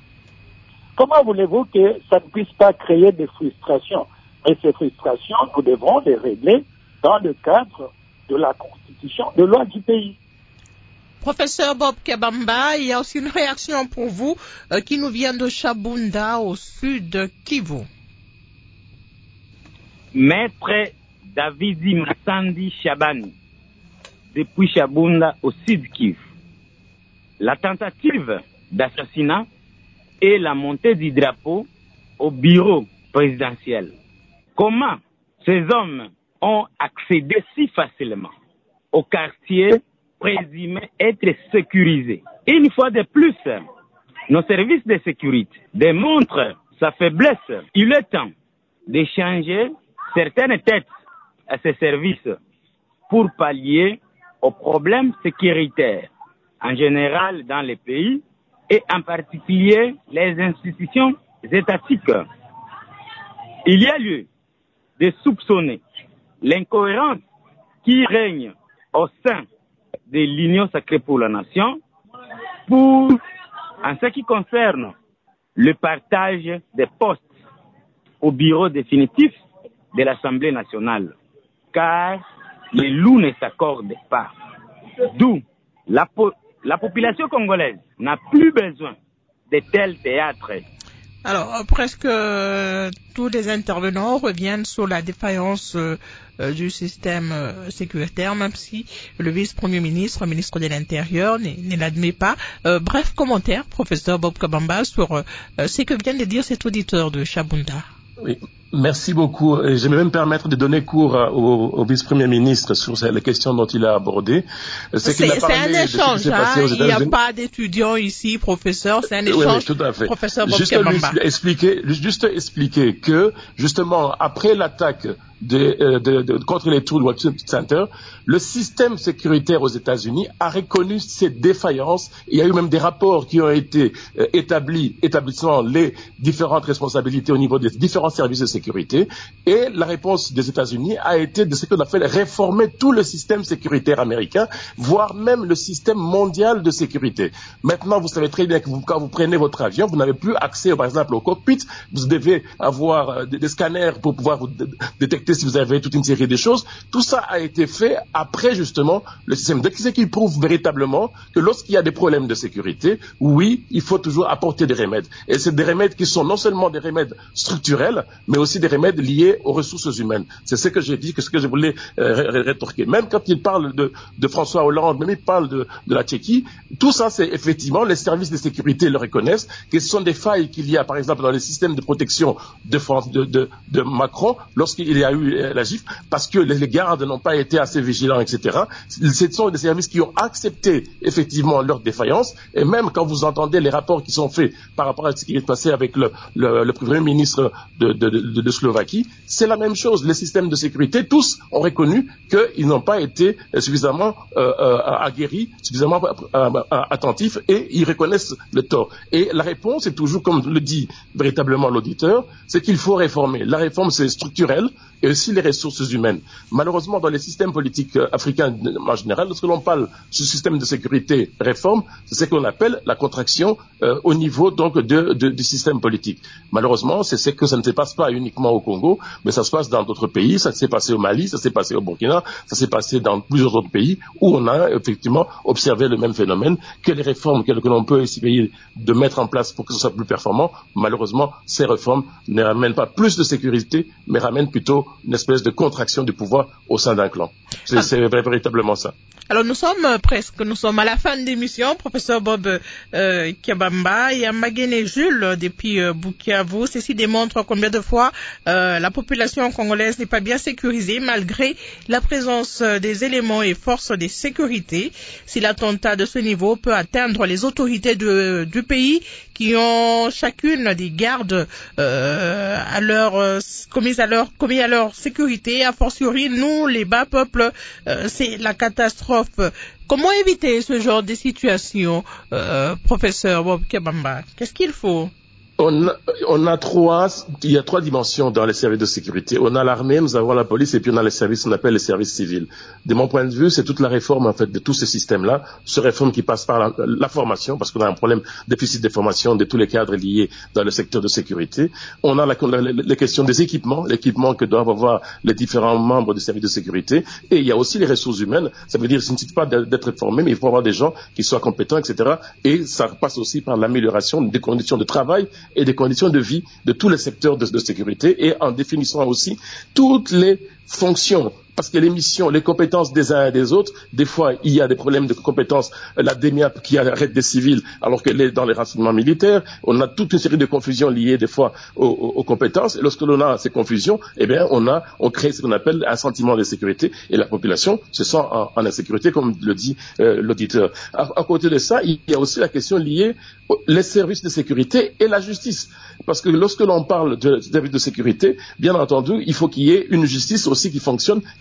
[SPEAKER 7] Comment voulez-vous que ça ne puisse pas créer des frustrations? Et ces frustrations, nous devrons les régler dans le cadre de la constitution, de loi du pays.
[SPEAKER 1] Professeur Bob Kabamba, il y a aussi une réaction pour vous euh, qui nous vient de Chabunda au sud de Kivu.
[SPEAKER 9] Maître Davidi Massandi Chabani, depuis Chabunda au sud Kivu. La tentative d'assassinat et la montée du drapeau au bureau présidentiel. Comment ces hommes ont accédé si facilement au quartier présumé être sécurisé? Une fois de plus, nos services de sécurité démontrent sa faiblesse. Il est temps d'échanger certaines têtes à ces services pour pallier aux problèmes sécuritaires en général dans les pays et en particulier les institutions étatiques. Il y a lieu de soupçonner l'incohérence qui règne au sein de l'Union sacrée pour la nation pour, en ce qui concerne le partage des postes au bureau définitif de l'Assemblée nationale, car les loups ne s'accordent pas. D'où la, po- la population congolaise n'a plus besoin de tels théâtres.
[SPEAKER 1] Alors, euh, presque euh, tous les intervenants reviennent sur la défaillance euh, euh, du système euh, sécuritaire, même si le vice-premier ministre, ministre de l'Intérieur, ne l'admet pas. Euh, bref commentaire, professeur Bob Kabamba, sur euh, ce que vient de dire cet auditeur de Chabunda.
[SPEAKER 3] Oui. Merci beaucoup. Je vais même permettre de donner cours au, au vice-premier ministre sur les questions dont il a abordé.
[SPEAKER 1] C'est, qu'il a parlé c'est un échange, de hein, il n'y a pas d'étudiants ici, professeur, c'est un échange.
[SPEAKER 3] Oui, oui, tout à fait.
[SPEAKER 1] Professeur Bob
[SPEAKER 3] juste
[SPEAKER 1] Kabamba.
[SPEAKER 3] Lui expliquer, juste expliquer que, justement, après l'attaque de, de, de, contre les World Trade Center, le système sécuritaire aux États-Unis a reconnu ces défaillances. Il y a eu même des rapports qui ont été euh, établis, établissant les différentes responsabilités au niveau des différents services de sécurité. Et la réponse des États-Unis a été de ce qu'on appelle réformer tout le système sécuritaire américain, voire même le système mondial de sécurité. Maintenant, vous savez très bien que vous, quand vous prenez votre avion, vous n'avez plus accès, par exemple, au cockpit. Vous devez avoir euh, des, des scanners pour pouvoir vous d- détecter si vous avez toute une série de choses. Tout ça a été fait après, justement, le système. Donc, c'est qui prouve véritablement que lorsqu'il y a des problèmes de sécurité, oui, il faut toujours apporter des remèdes. Et c'est des remèdes qui sont non seulement des remèdes structurels, mais aussi des remèdes liés aux ressources humaines. C'est ce que j'ai dit, que ce que je voulais euh, rétorquer. Même quand il parle de, de François Hollande, même il parle de, de la Tchéquie, tout ça, c'est effectivement, les services de sécurité le reconnaissent, que ce sont des failles qu'il y a, par exemple, dans les systèmes de protection de, France, de, de, de Macron, lorsqu'il y a eu la gifle, parce que les, les gardes n'ont pas été assez vigilants, et cetera. Ce sont des services qui ont accepté, effectivement, leur défaillance, et même quand vous entendez les rapports qui sont faits par rapport à ce qui est passé avec le, le, le Premier ministre de, de, de, de Slovaquie, c'est la même chose. Les systèmes de sécurité, tous ont reconnu qu'ils n'ont pas été suffisamment euh, euh, aguerris, suffisamment euh, attentifs, et ils reconnaissent le tort. Et la réponse est toujours, comme le dit véritablement l'auditeur, c'est qu'il faut réformer. La réforme, c'est structurel, et aussi les ressources humaines. Malheureusement, dans les systèmes politiques africains en général, lorsque l'on parle du système de sécurité réforme, c'est ce qu'on appelle la contraction euh, au niveau donc de, de, du système politique. Malheureusement, c'est ce que ça ne se passe pas uniquement au Congo, mais ça se passe dans d'autres pays. Ça s'est passé au Mali, ça s'est passé au Burkina, ça s'est passé dans plusieurs autres pays où on a effectivement observé le même phénomène, que les réformes que, que l'on peut essayer de mettre en place pour que ce soit plus performant. Malheureusement, ces réformes ne ramènent pas plus de sécurité, mais ramènent plutôt une espèce de contraction du pouvoir au sein d'un clan. C'est, ah. c'est véritablement ça.
[SPEAKER 1] Alors nous sommes euh, presque, nous sommes à la fin de l'émission, professeur Bob euh, Kabamba et Magene Jules depuis euh, Bukavu. Ceci démontre combien de fois euh, la population congolaise n'est pas bien sécurisée malgré la présence des éléments et forces de sécurité. Si l'attentat de ce niveau peut atteindre les autorités de, du pays qui ont chacune des gardes euh, à leur euh, commis à leur commis à leur sécurité, a fortiori nous les bas peuples, euh, c'est la catastrophe. Comment éviter ce genre de situation, euh, professeur Bob Kabamba? Qu'est-ce qu'il faut?
[SPEAKER 3] On a, on a trois, il y a trois dimensions dans les services de sécurité. On a l'armée, nous avons la police et puis on a les services qu'on appelle les services civils. De mon point de vue, c'est toute la réforme en fait de tous ces systèmes-là, ce réforme qui passe par la, la formation, parce qu'on a un problème déficit de formation de tous les cadres liés dans le secteur de sécurité. On a la, la, les questions des équipements, l'équipement que doivent avoir les différents membres des services de sécurité, et il y a aussi les ressources humaines. Ça veut dire qu'il ne suffit pas d'être formé, mais il faut avoir des gens qui soient compétents, et cetera. Et ça passe aussi par l'amélioration des conditions de travail et des conditions de vie de tous les secteurs de, de sécurité, et en définissant aussi toutes les fonctions, parce que les missions, les compétences des uns et des autres, des fois il y a des problèmes de compétences, la D M I A P qui arrête des civils alors qu'elle est dans les renseignements militaires, on a toute une série de confusions liées des fois aux, aux, aux compétences, et lorsque l'on a ces confusions, eh bien on a, on crée ce qu'on appelle un sentiment d'insécurité, et la population se sent en, en insécurité, comme le dit euh, l'auditeur. À, à côté de ça, il y a aussi la question liée aux les services de sécurité et la justice, parce que lorsque l'on parle de services de sécurité, bien entendu, il faut qu'il y ait une justice aussi qui fonctionne, qui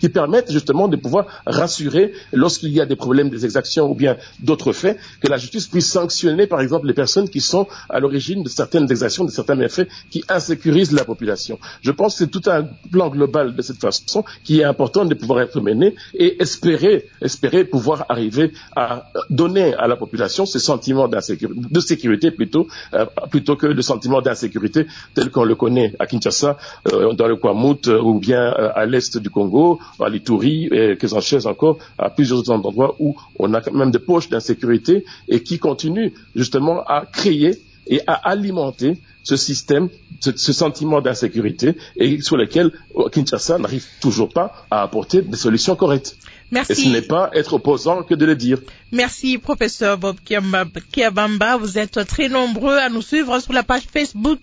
[SPEAKER 3] qui permettent justement de pouvoir rassurer lorsqu'il y a des problèmes, des exactions ou bien d'autres faits, que la justice puisse sanctionner par exemple les personnes qui sont à l'origine de certaines exactions, de certains méfaits qui insécurisent la population. Je pense que c'est tout un plan global de cette façon qui est important de pouvoir être mené et espérer, espérer pouvoir arriver à donner à la population ce sentiment d'insécurité, de sécurité plutôt, euh, plutôt que le sentiment d'insécurité tel qu'on le connaît à Kinshasa, euh, dans le Kwamut, euh, ou bien euh, à l'est du Congo, à l'Ituri, et que j'en cherche encore à plusieurs autres endroits où on a quand même des poches d'insécurité et qui continuent justement à créer et à alimenter ce système, ce, ce sentiment d'insécurité et sur lequel Kinshasa n'arrive toujours pas à apporter des solutions correctes.
[SPEAKER 1] Merci.
[SPEAKER 3] Et ce n'est pas être opposant que de le dire.
[SPEAKER 1] Merci, professeur Bob Kiabamba. Vous êtes très nombreux à nous suivre sur la page Facebook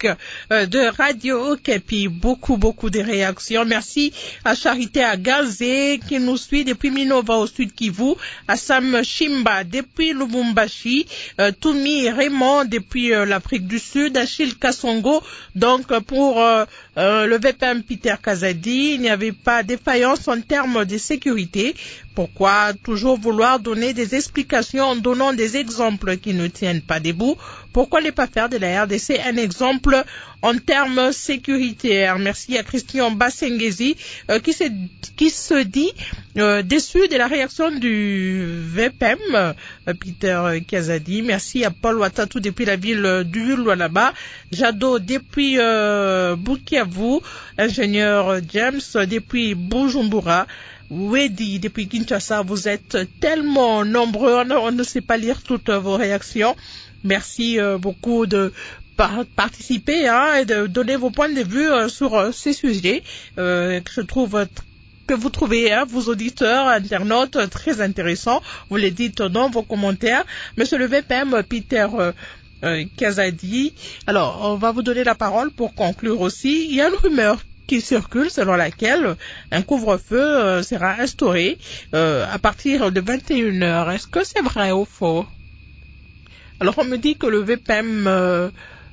[SPEAKER 1] de Radio Okapi. Beaucoup, beaucoup de réactions. Merci à Charité Agazé qui nous suit depuis Minova au Sud Kivu, à Sam Shimba depuis Lubumbashi, euh, Toumi Raymond depuis euh, l'Afrique du Sud, Achille Kassongo. Donc, pour euh, euh, le V P M Peter Kazadi, il n'y avait pas de défaillance en termes de sécurité. Pourquoi toujours vouloir donner des explications en donnant des exemples qui ne tiennent pas debout? Pourquoi ne pas faire de la R D C un exemple en termes sécuritaires? Merci à Christian Bassengezi euh, qui, se, qui se dit euh, déçu de la réaction du V P M, euh, Peter Kazadi. Merci à Paul Watatou depuis la ville du Lualaba, Jado depuis euh, Bukavu, ingénieur James depuis Bujumbura, Wedi depuis Kinshasa. Vous êtes tellement nombreux, on, on ne sait pas lire toutes vos réactions. Merci euh, beaucoup de par participer hein, et de donner vos points de vue euh, sur euh, ces sujets euh, que je trouve que vous trouvez, hein, vos auditeurs, internautes, très intéressants. Vous les dites dans vos commentaires. Monsieur le V P M, Peter euh, euh, Kazadi. Alors, on va vous donner la parole pour conclure aussi. Il y a une rumeur qui circule selon laquelle un couvre-feu euh, sera instauré euh, à partir de vingt et une heures. Est-ce que c'est vrai ou faux? Alors on me dit que le V P M, euh,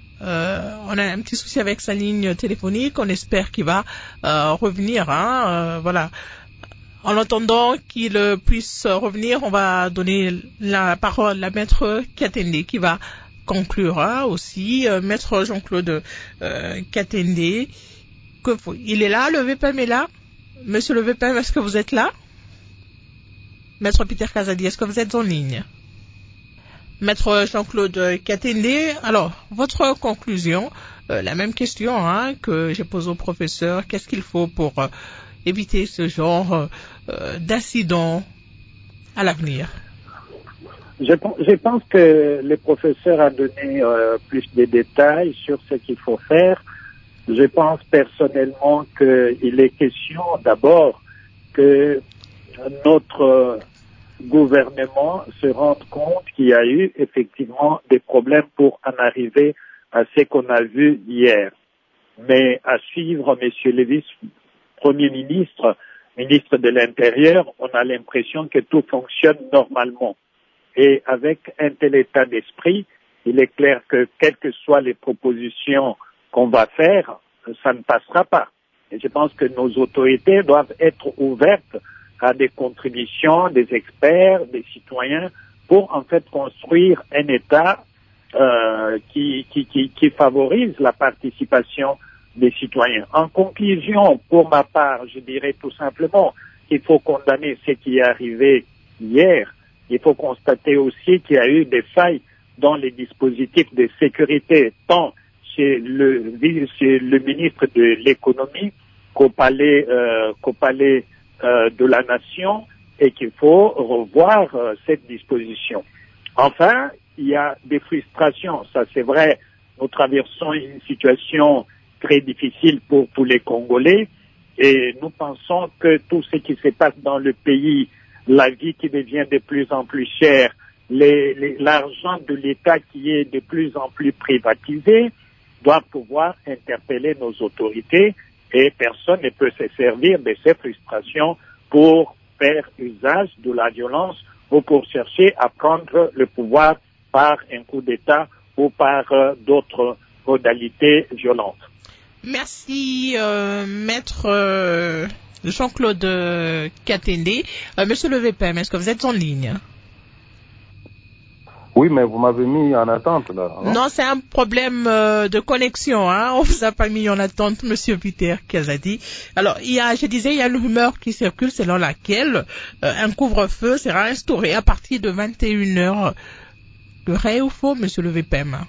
[SPEAKER 1] euh, on a un petit souci avec sa ligne téléphonique, on espère qu'il va euh, revenir. Hein, euh, voilà. En attendant qu'il puisse revenir, on va donner la parole à Maître Katende qui va conclure hein, aussi. Euh, Maître Jean-Claude euh, Katende. Que, il est là, le V P M est là. Monsieur le V P M, est-ce que vous êtes là? Maître Peter Kazadi, est-ce que vous êtes en ligne? Maître Jean-Claude Katende, alors, votre conclusion, euh, la même question hein, que j'ai posée au professeur, qu'est-ce qu'il faut pour euh, éviter ce genre euh, d'incident à l'avenir?
[SPEAKER 7] Je, je pense que le professeur a donné euh, plus de détails sur ce qu'il faut faire. Je pense personnellement qu'il est question d'abord que notre gouvernement se rende compte qu'il y a eu effectivement des problèmes pour en arriver à ce qu'on a vu hier. Mais à suivre, Monsieur le vice-premier ministre, ministre de l'Intérieur, on a l'impression que tout fonctionne normalement. Et avec un tel état d'esprit, il est clair que quelles que soient les propositions qu'on va faire, ça ne passera pas. Et je pense que nos autorités doivent être ouvertes à des contributions des experts, des citoyens, pour en fait construire un État euh, qui, qui, qui, qui favorise la participation des citoyens. En conclusion, pour ma part, je dirais tout simplement qu'il faut condamner ce qui est arrivé hier. Il faut constater aussi qu'il y a eu des failles dans les dispositifs de sécurité, tant chez le, chez le ministre de l'économie qu'au palais, euh, qu'au palais euh, de la nation, et qu'il faut revoir euh, cette disposition. Enfin, il y a des frustrations, ça c'est vrai, nous traversons une situation très difficile pour tous les Congolais, et nous pensons que tout ce qui se passe dans le pays, la vie qui devient de plus en plus chère, les, les, l'argent de l'État qui est de plus en plus privatisé, doit pouvoir interpeller nos autorités, et personne ne peut se servir de ces frustrations pour faire usage de la violence ou pour chercher à prendre le pouvoir par un coup d'État ou par euh, d'autres modalités violentes.
[SPEAKER 1] Merci, euh, Maître euh, Jean-Claude euh, Katende. Euh, Monsieur le V P M, est-ce que vous êtes en ligne?
[SPEAKER 2] Oui, mais vous m'avez mis en attente, là. Non,
[SPEAKER 1] non c'est un problème euh, de connexion. Hein. On vous a pas mis en attente, Monsieur Peter Kazadi. Alors, il y a, je disais, il y a une rumeur qui circule selon laquelle euh, un couvre-feu sera instauré à partir de vingt et une heures. Vrai ou faux, Monsieur le V P M?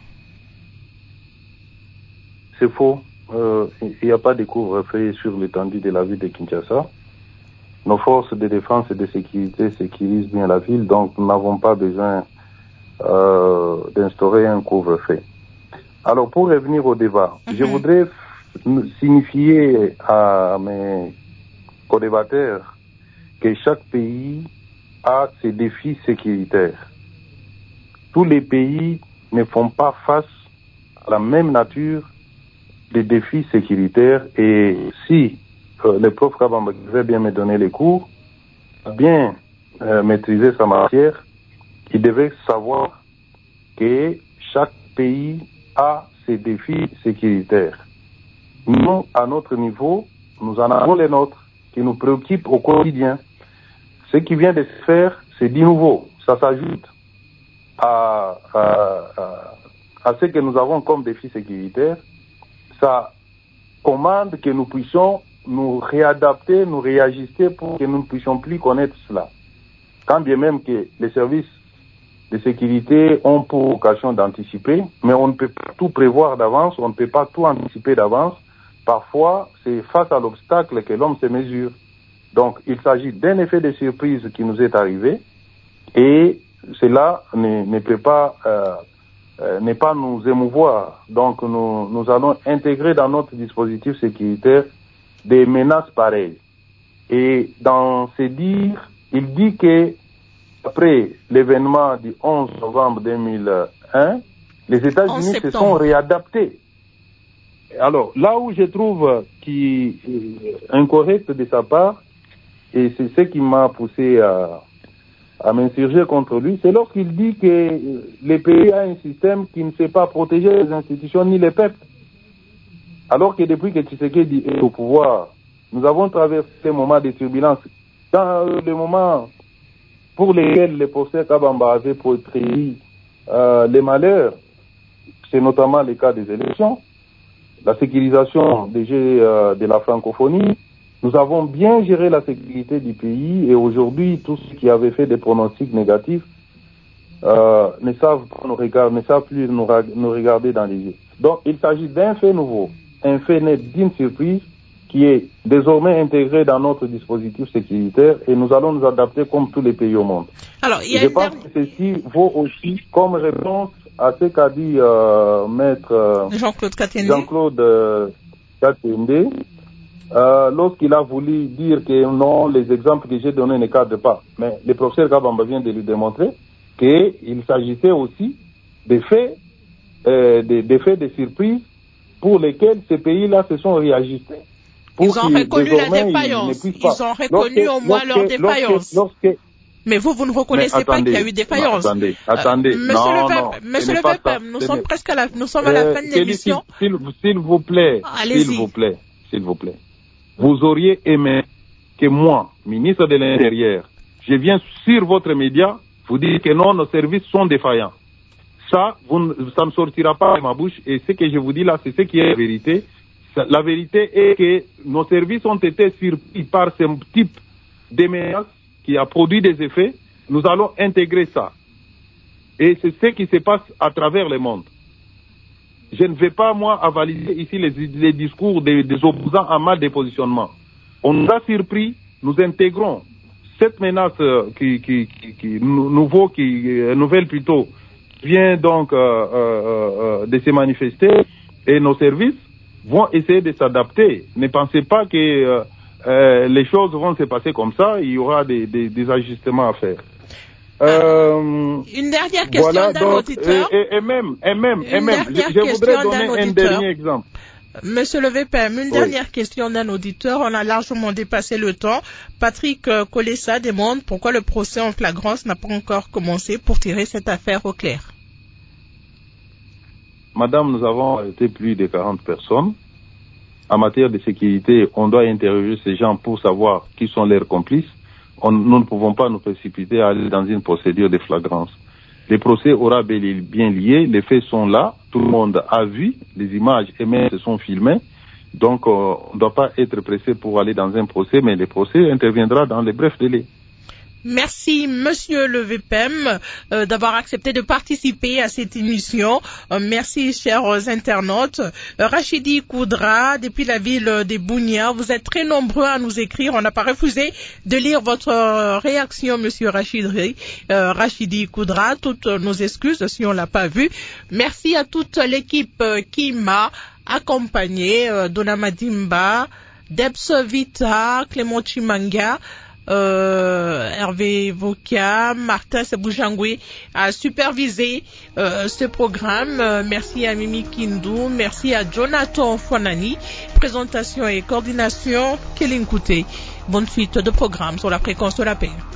[SPEAKER 2] c'est faux. Euh, il n'y a pas de couvre-feu sur l'étendue de la ville de Kinshasa. Nos forces de défense et de sécurité sécurisent bien la ville, donc nous n'avons pas besoin euh, d'instaurer un couvre-feu. Alors, pour revenir au débat, mm-hmm. je voudrais signifier à mes co-débatteurs que chaque pays a ses défis sécuritaires. Tous les pays ne font pas face à la même nature des défis sécuritaires, et si euh, le prof Kabamba veut bien me donner les cours, bien euh, maîtriser sa matière, il devait savoir que chaque pays a ses défis sécuritaires. Nous, à notre niveau, nous en avons les nôtres qui nous préoccupent au quotidien. Ce qui vient de se faire, c'est du nouveau. Ça s'ajoute à, à, à, à ce que nous avons comme défis sécuritaires. Ça commande que nous puissions nous réadapter, nous réajuster pour que nous ne puissions plus connaître cela. Quand bien même que les services de sécurité ont pour vocation d'anticiper, mais on ne peut pas tout prévoir d'avance, on ne peut pas tout anticiper d'avance. Parfois, c'est face à l'obstacle que l'homme se mesure. Donc, il s'agit d'un effet de surprise qui nous est arrivé, et cela ne, ne peut pas... Euh, Euh, n'est pas nous émouvoir. Donc nous, nous allons intégrer dans notre dispositif sécuritaire des menaces pareilles. Et dans ces dires, il dit que après l'événement du onze novembre deux mille un, les États-Unis se sont réadaptés. Alors là où je trouve qui est incorrect de sa part, et c'est ce qui m'a poussé à à m'insurger contre lui, c'est lorsqu'il dit que les pays ont un système qui ne sait pas protéger les institutions ni les peuples. Alors que depuis que Tshisekedi est au pouvoir, nous avons traversé des moments de turbulence. Dans les moments pour lesquels le professeur Kabamba avait portrayé euh, les malheurs, c'est notamment le cas des élections, la sécurisation des jeux euh, de la francophonie. Nous avons bien géré la sécurité du pays, et aujourd'hui, tous ceux qui avaient fait des pronostics négatifs euh, ne savent pas nous regarder, ne savent plus nous, nous regarder dans les yeux. Donc, il s'agit d'un fait nouveau, un fait né d'une surprise qui est désormais intégré dans notre dispositif sécuritaire, et nous allons nous adapter comme tous les pays au monde.
[SPEAKER 1] Alors, il y a
[SPEAKER 2] Je pense que ceci vaut aussi comme réponse à ce qu'a dit euh, maître euh,
[SPEAKER 1] Jean-Claude Katende.
[SPEAKER 2] Jean-Claude euh, Katende. Euh, lorsqu'il a voulu dire que non, les exemples que j'ai donnés ne cadrent pas. Mais le professeur Kabamba vient de lui démontrer qu'il s'agissait aussi des faits, euh, des, des faits de surprise pour lesquels ces pays-là se sont réajustés.
[SPEAKER 1] Ils ont reconnu la défaillance. Ils, ils ont reconnu lorsque, au moins lorsque, leur défaillance. Lorsque, lorsque, mais vous, vous ne reconnaissez attendez, pas qu'il y a eu défaillance.
[SPEAKER 2] Non, attendez, attendez.
[SPEAKER 1] Euh, monsieur
[SPEAKER 2] non,
[SPEAKER 1] le
[SPEAKER 2] non,
[SPEAKER 1] Monsieur le V P M, nous sommes presque à la, nous sommes à la
[SPEAKER 2] euh,
[SPEAKER 1] fin de l'émission.
[SPEAKER 2] S'il, s'il vous plaît,
[SPEAKER 1] Allez-y.
[SPEAKER 2] S'il vous plaît, s'il vous plaît. Vous auriez aimé que moi, ministre de l'Intérieur, je viens sur votre média, vous dire que non, nos services sont défaillants. Ça, vous, ça ne sortira pas de ma bouche, et ce que je vous dis là, c'est ce qui est la vérité. La vérité est que nos services ont été surpris par ce type de menaces qui a produit des effets. Nous allons intégrer ça. Et c'est ce qui se passe à travers le monde. Je ne vais pas, moi, avaliser ici les, les discours des, des opposants en mal de positionnement. On nous a surpris, nous intégrons cette menace euh, qui, qui, qui, qui nouveau, qui euh, nouvelle plutôt, vient donc euh, euh, euh, de se manifester, et nos services vont essayer de s'adapter. Ne pensez pas que euh, euh, les choses vont se passer comme ça, il y aura des, des, des ajustements à faire.
[SPEAKER 1] Euh, une dernière question
[SPEAKER 2] voilà,
[SPEAKER 1] d'un
[SPEAKER 2] donc,
[SPEAKER 1] auditeur.
[SPEAKER 2] Et, et, et même, et même,
[SPEAKER 1] une
[SPEAKER 2] et même, je, je voudrais donner un dernier exemple.
[SPEAKER 1] Monsieur le V P M, une oui. dernière question d'un auditeur. On a largement dépassé le temps. Patrick Kolessa demande pourquoi le procès en flagrance n'a pas encore commencé pour tirer cette affaire au clair.
[SPEAKER 2] Madame, nous avons arrêté plus de quarante personnes. en matière de sécurité, on doit interroger ces gens pour savoir qui sont leurs complices. On, nous ne pouvons pas nous précipiter à aller dans une procédure de flagrance. Le procès aura bien lié, les faits sont là, tout le monde a vu, les images et même se sont filmées. Donc, euh, on ne doit pas être pressé pour aller dans un procès, mais le procès interviendra dans les brefs délais.
[SPEAKER 1] Merci, Monsieur le V P M, euh, d'avoir accepté de participer à cette émission. Euh, merci, chers internautes. Euh, Rachidi Koudra, depuis la ville de Bunia, vous êtes très nombreux à nous écrire. On n'a pas refusé de lire votre euh, réaction, Monsieur Rachidi, euh, Rachidi Koudra. Toutes nos excuses si on l'a pas vu. Merci à toute l'équipe euh, qui m'a accompagné, euh, Dona Madimba, Debs Vita, Clément Chimanga, Euh, Hervé Voka, Martin Seboujangoui a supervisé euh, ce programme. Euh, merci à Mimi Kindou, merci à Jonathan Fonani. Présentation et coordination, Kéline Kouté. Bonne suite de programme sur la fréquence de la paix.